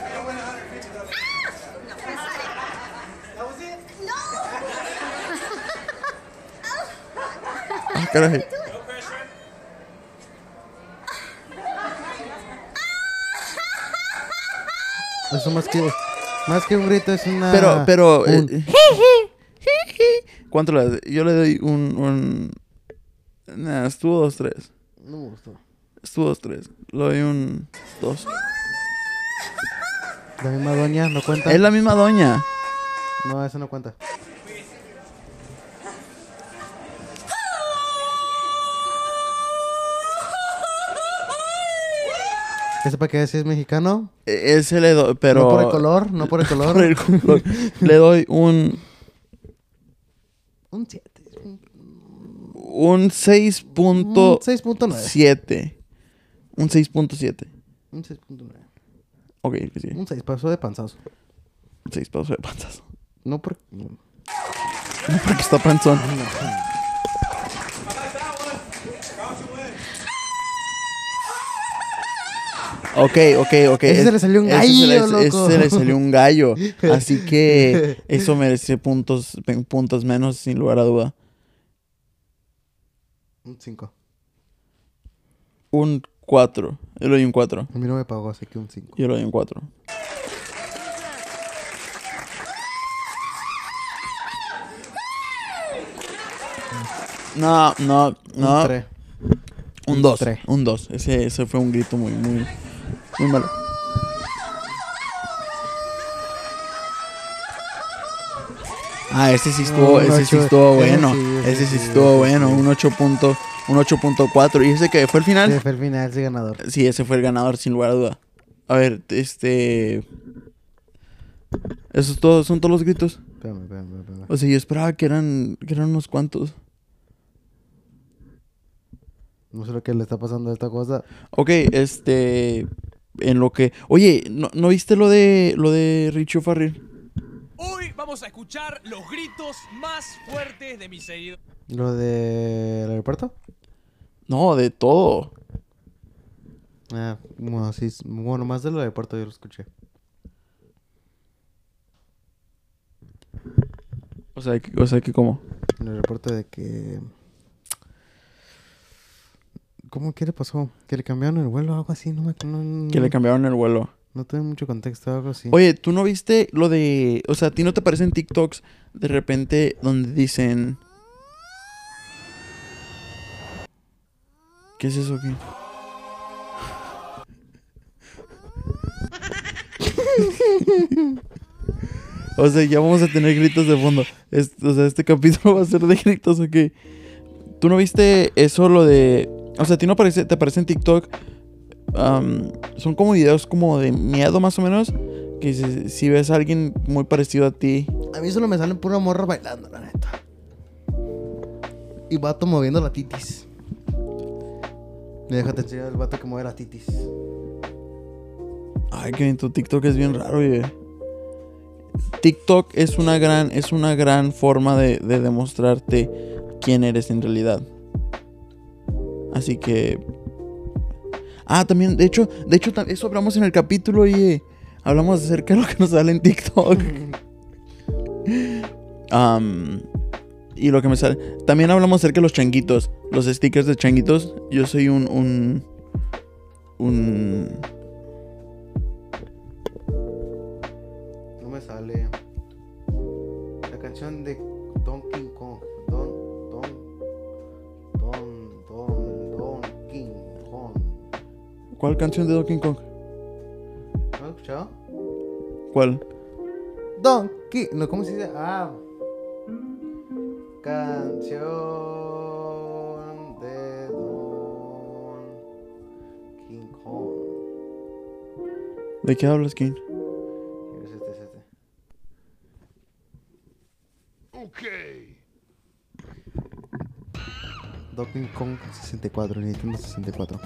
Ah, caray. Eso más que... Más que un grito es una... Pero, pero... un- eh, ¿Cuánto le das? Yo le doy un... un... Nah, estuvo dos tres. No me gustó. Estuvo dos tres. Le doy un dos. La misma doña, ¿no cuenta? Es la misma doña. No, eso no cuenta. ¿Ese para qué si es mexicano? E- Ese le doy, pero... No por el color, no por el color. Por el color. Le doy un... Un siete. Un seis punto Un seis punto nueve. siete. Un seis punto siete. Un seis punto nueve. Ok, que sí. Un seis, pasó de panzazo. seis pasos de panzazo. No por... No. No, porque está panzón. Ok, ok, ok. Ese se le salió un Ese se le- gallo, ese loco. se le salió un gallo. Así que eso merece puntos, puntos menos, sin lugar a duda. Un cinco. Un cuatro. Yo le doy un cuatro. A mí no me pagó, así que un cinco. Yo le doy un cuatro. No, no, no. Un tres. Un Un dos. tres. Un dos. Ese, ese fue un grito muy, muy, muy malo. Ah, ese sí estuvo, Un ese sí ocho. estuvo Ese bueno. sí, ese Ese sí sí, estuvo ese bueno. sí. Un ocho punto, un ocho punto cuatro. ¿Y ese que fue el final? Sí, fue el final, sí, ganador. Sí, ese fue el ganador, sin lugar a duda. A ver, este... Esos todos, son todos los gritos. Espérame, espérame, espérame. O sea, yo esperaba que eran, que eran unos cuantos. No sé lo que le está pasando a esta cosa. Ok, este... en lo que... Oye, ¿no, ¿no viste lo de lo de Richie Farrell? Hoy vamos a escuchar los gritos más fuertes de mis seguidores. ¿Lo del aeropuerto? No, de todo. Ah, bueno, sí. Bueno, más del aeropuerto yo lo escuché. O sea, que, o sea, que ¿cómo? En el aeropuerto de que... ¿Cómo qué le pasó? ¿Que le cambiaron el vuelo o algo así? No me... No, no, Que le cambiaron el vuelo. no tengo mucho contexto, algo así. Oye, ¿tú no viste lo de... O sea, ¿a ti no te aparecen TikToks de repente donde dicen... ¿Qué es eso aquí? O sea, ya vamos a tener gritos de fondo. Es- o sea, este capítulo va a ser de gritos, ok. ¿Tú no viste eso, lo de... O sea, ¿a ti no parece, te aparece en TikTok? am, son como videos como de miedo, más o menos. Que si, si ves a alguien muy parecido a ti... A mí solo me salen pura morra bailando, la neta. Y vato moviendo la titis. Déjate enseñar el vato que mueve la titis. Ay, que tu TikTok es bien raro, oye. TikTok es una gran, es una gran forma de, de demostrarte quién eres en realidad. Así que... Ah, también, de hecho, de hecho, tam- eso hablamos en el capítulo, oye. Hablamos acerca de lo que nos sale en TikTok. Am, y lo que me sale... También hablamos acerca de los changuitos. Los stickers de changuitos. Yo soy un... Un... un No me sale. La canción de Donkey Kong. Don, Don, Don, Don, Don King Kong. ¿Cuál canción de Donkey Kong? ¿No lo has escuchado? ¿Cuál? Donkey. No, ¿cómo se dice? Ah. Canción de Don King Kong. ¿De qué hablas, King? Es este, es este. Donkey Kong sesenta y cuatro, Nintendo sesenta y cuatro.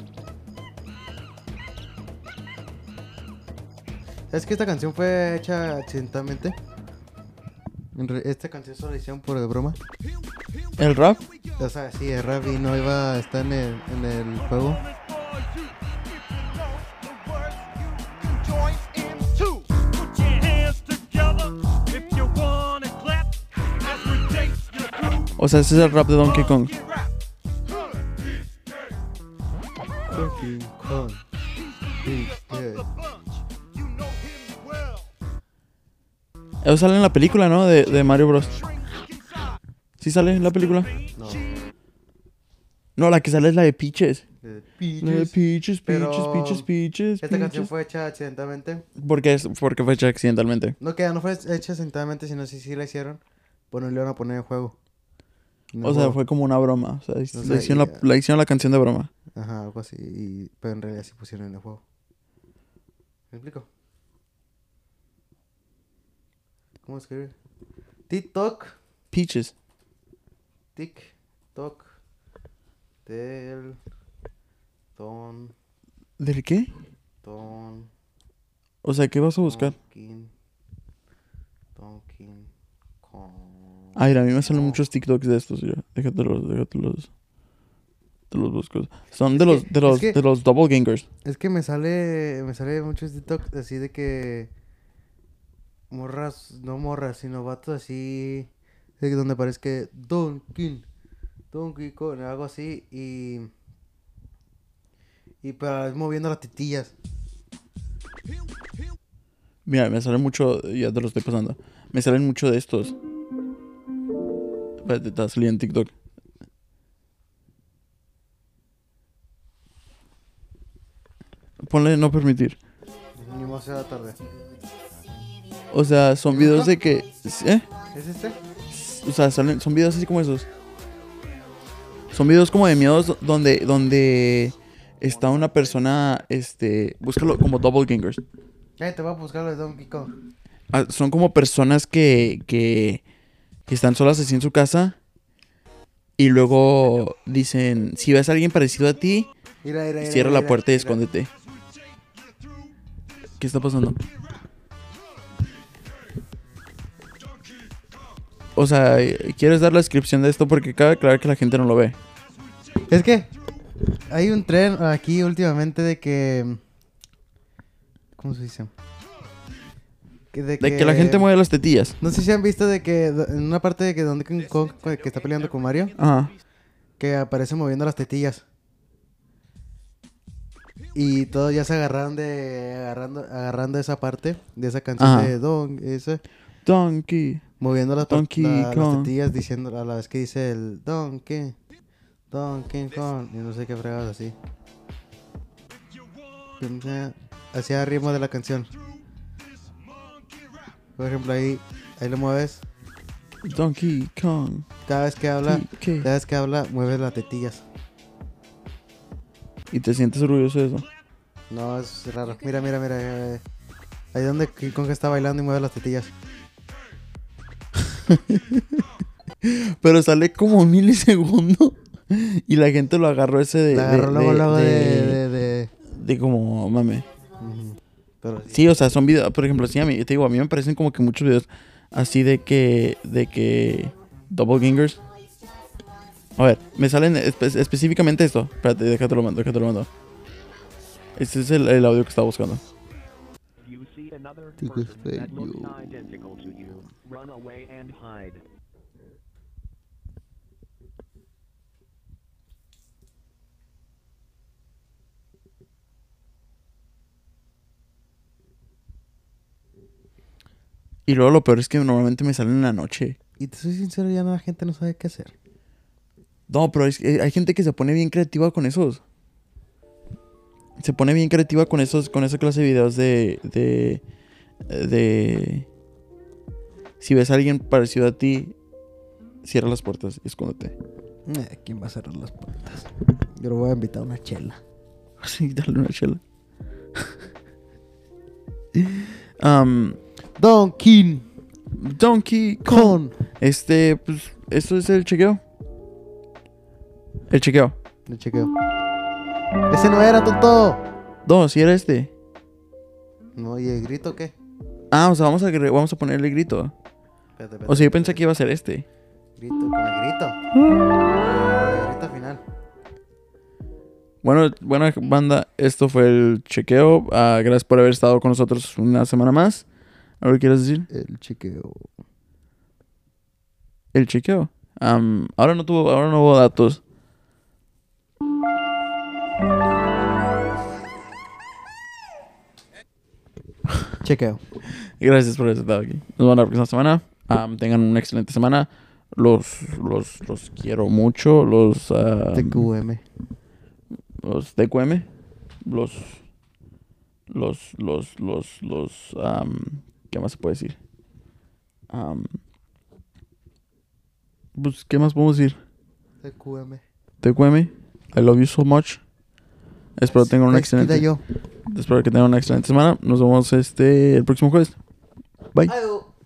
¿Sabes que esta canción fue hecha accidentalmente? En re- Esta canción solo la hicieron por de broma. ¿El rap? O sea, sí, el rap y no iba a estar en el, en el juego. O sea, ese es el rap de Donkey Kong. Donkey Kong. Sí, yeah. Eso sale en la película, ¿no? De, de Mario Bros. ¿Sí sale en la película? No. No, la que sale es la de Peaches. de La de Peaches. Peaches, Peaches, Pero Peaches, Peaches, Esta canción Peaches. fue hecha accidentalmente. ¿Por qué, es, porque fue hecha accidentalmente? No que no fue hecha accidentalmente, sino si sí la hicieron. Bueno, le iban a poner en juego. En el O sea, juego. fue como una broma. O sea, O le sea, hicieron y- la, la hicieron la canción de broma. Ajá, algo así. Y... Pero en realidad sí pusieron en el juego. ¿Me explico? ¿Cómo escribir? TikTok. Peaches. TikTok. Del. Don. ¿Del qué? Don. O sea, ¿qué vas a buscar? Donkey. Donkey Kong. Ay, a mí me salen muchos TikToks de estos, ya. Déjatelos, déjatelos. Te los busco. Son Es de que- los, de los, es que- de los doppelgangers. Es que me sale. Me sale muchos TikToks así de que. Morras, no morras, sino vatos así. De donde parece que Donkey. Donkey Kong, algo así. Y. Y para moviendo las titillas. Mira, me salen mucho, ya te lo estoy pasando. Me salen mucho de estos. Espérate, te va a salir en TikTok. Ponle no permitir. Ni más sea la tarde. O sea, son videos de que... ¿Eh? ¿Es este? O sea, salen, son videos así como esos. Son videos como de miedos do- donde, donde está una persona, este... Búscalo como doppelgangers. Eh, te voy a buscar lo de Donkey Kong. Ah, son como personas que, que, que están solas así en su casa. Y luego dicen, si ves a alguien parecido a ti, Mira, mira, mira, cierra la mira, puerta y mira. escóndete. ¿Qué está pasando? O sea, ¿quieres dar la descripción de esto? Porque cabe aclarar que la gente no lo ve. Es que hay un tren aquí últimamente de que... ¿Cómo se dice? Que De que la gente mueve las tetillas. No sé si han visto de que do- en una parte de que donde King Kong que está peleando con Mario, Ajá. que aparece moviendo las tetillas. Y todos ya se agarraron de agarrando agarrando esa parte de esa canción Ajá. de Don, ese Donkey. moviendo las, pa- Donkey la- las Kong. tetillas diciendo a la vez que dice el Donkey Donkey Kong y no sé qué fregados así. Hacía ritmo de la canción. Por ejemplo, ahí ahí lo mueves. Donkey Kong. Cada vez que habla, ¿Qué? cada vez que habla, mueve las tetillas. ¿Y te sientes orgulloso de eso? No, es raro. Mira, mira, mira. eh, Ahí donde King Kong está bailando y mueve las tetillas. Pero sale como un milisegundo. Y la gente lo agarró ese de... La de- agarró luego, de- luego de... de- de, de- de como, mame. Ujú. Pero sí. Sí, o sea, son videos... Por ejemplo, sí, a mí, te digo, a mí me parecen como que muchos videos así de que... De que... Double Gingers. A ver, me salen espe- específicamente esto. Espérate, déjate lo mando, déjate lo mando. Este es el, el audio que estaba buscando. You see another Think person it's that fake, looks you. identical to you. Run away and hide. Y luego lo peor es que normalmente me salen en la noche. Y te soy sincero, ya no, la gente no sabe qué hacer. No, pero es que hay gente que se pone bien creativa con esos. Se pone bien creativa con esos, con esa clase de videos de, de, de, si ves a alguien parecido a ti, cierra las puertas y escóndete. Eh, ¿Quién va a cerrar las puertas? Yo lo voy a invitar a una chela. Sí, dale una chela. um, Don King Donkey Kong. Kong. Este, pues, esto es el chequeo. El chequeo. Le chequeo. Ese no era, tonto. No, si era este. No, ¿y el grito qué? Ah, o sea, vamos a, agre- vamos a ponerle grito. Espérate, espérate, O sea, yo espérate. pensé que iba a ser este. Grito, con el grito. El grito final. Bueno, buena banda, esto fue el chequeo. Ah, gracias por haber estado con nosotros una semana más. ¿Algo que quieres decir? El chequeo. El chequeo. Am, ahora no tuvo, ahora no hubo datos. Chequeo. Gracias por haber estado aquí. Nos vemos la próxima semana. Am, tengan una excelente semana. Los, los, los quiero mucho. Los, am, T Q M. los T Q M. Los, los, los, los, los, am, ¿qué más se puede decir? Am, pues, ¿qué más podemos decir? T Q M. T Q M, I love you so much. Espero tengan una Despida excelente, yo. espero que tengan una excelente semana. Nos vemos este el próximo jueves. Bye. Adiós.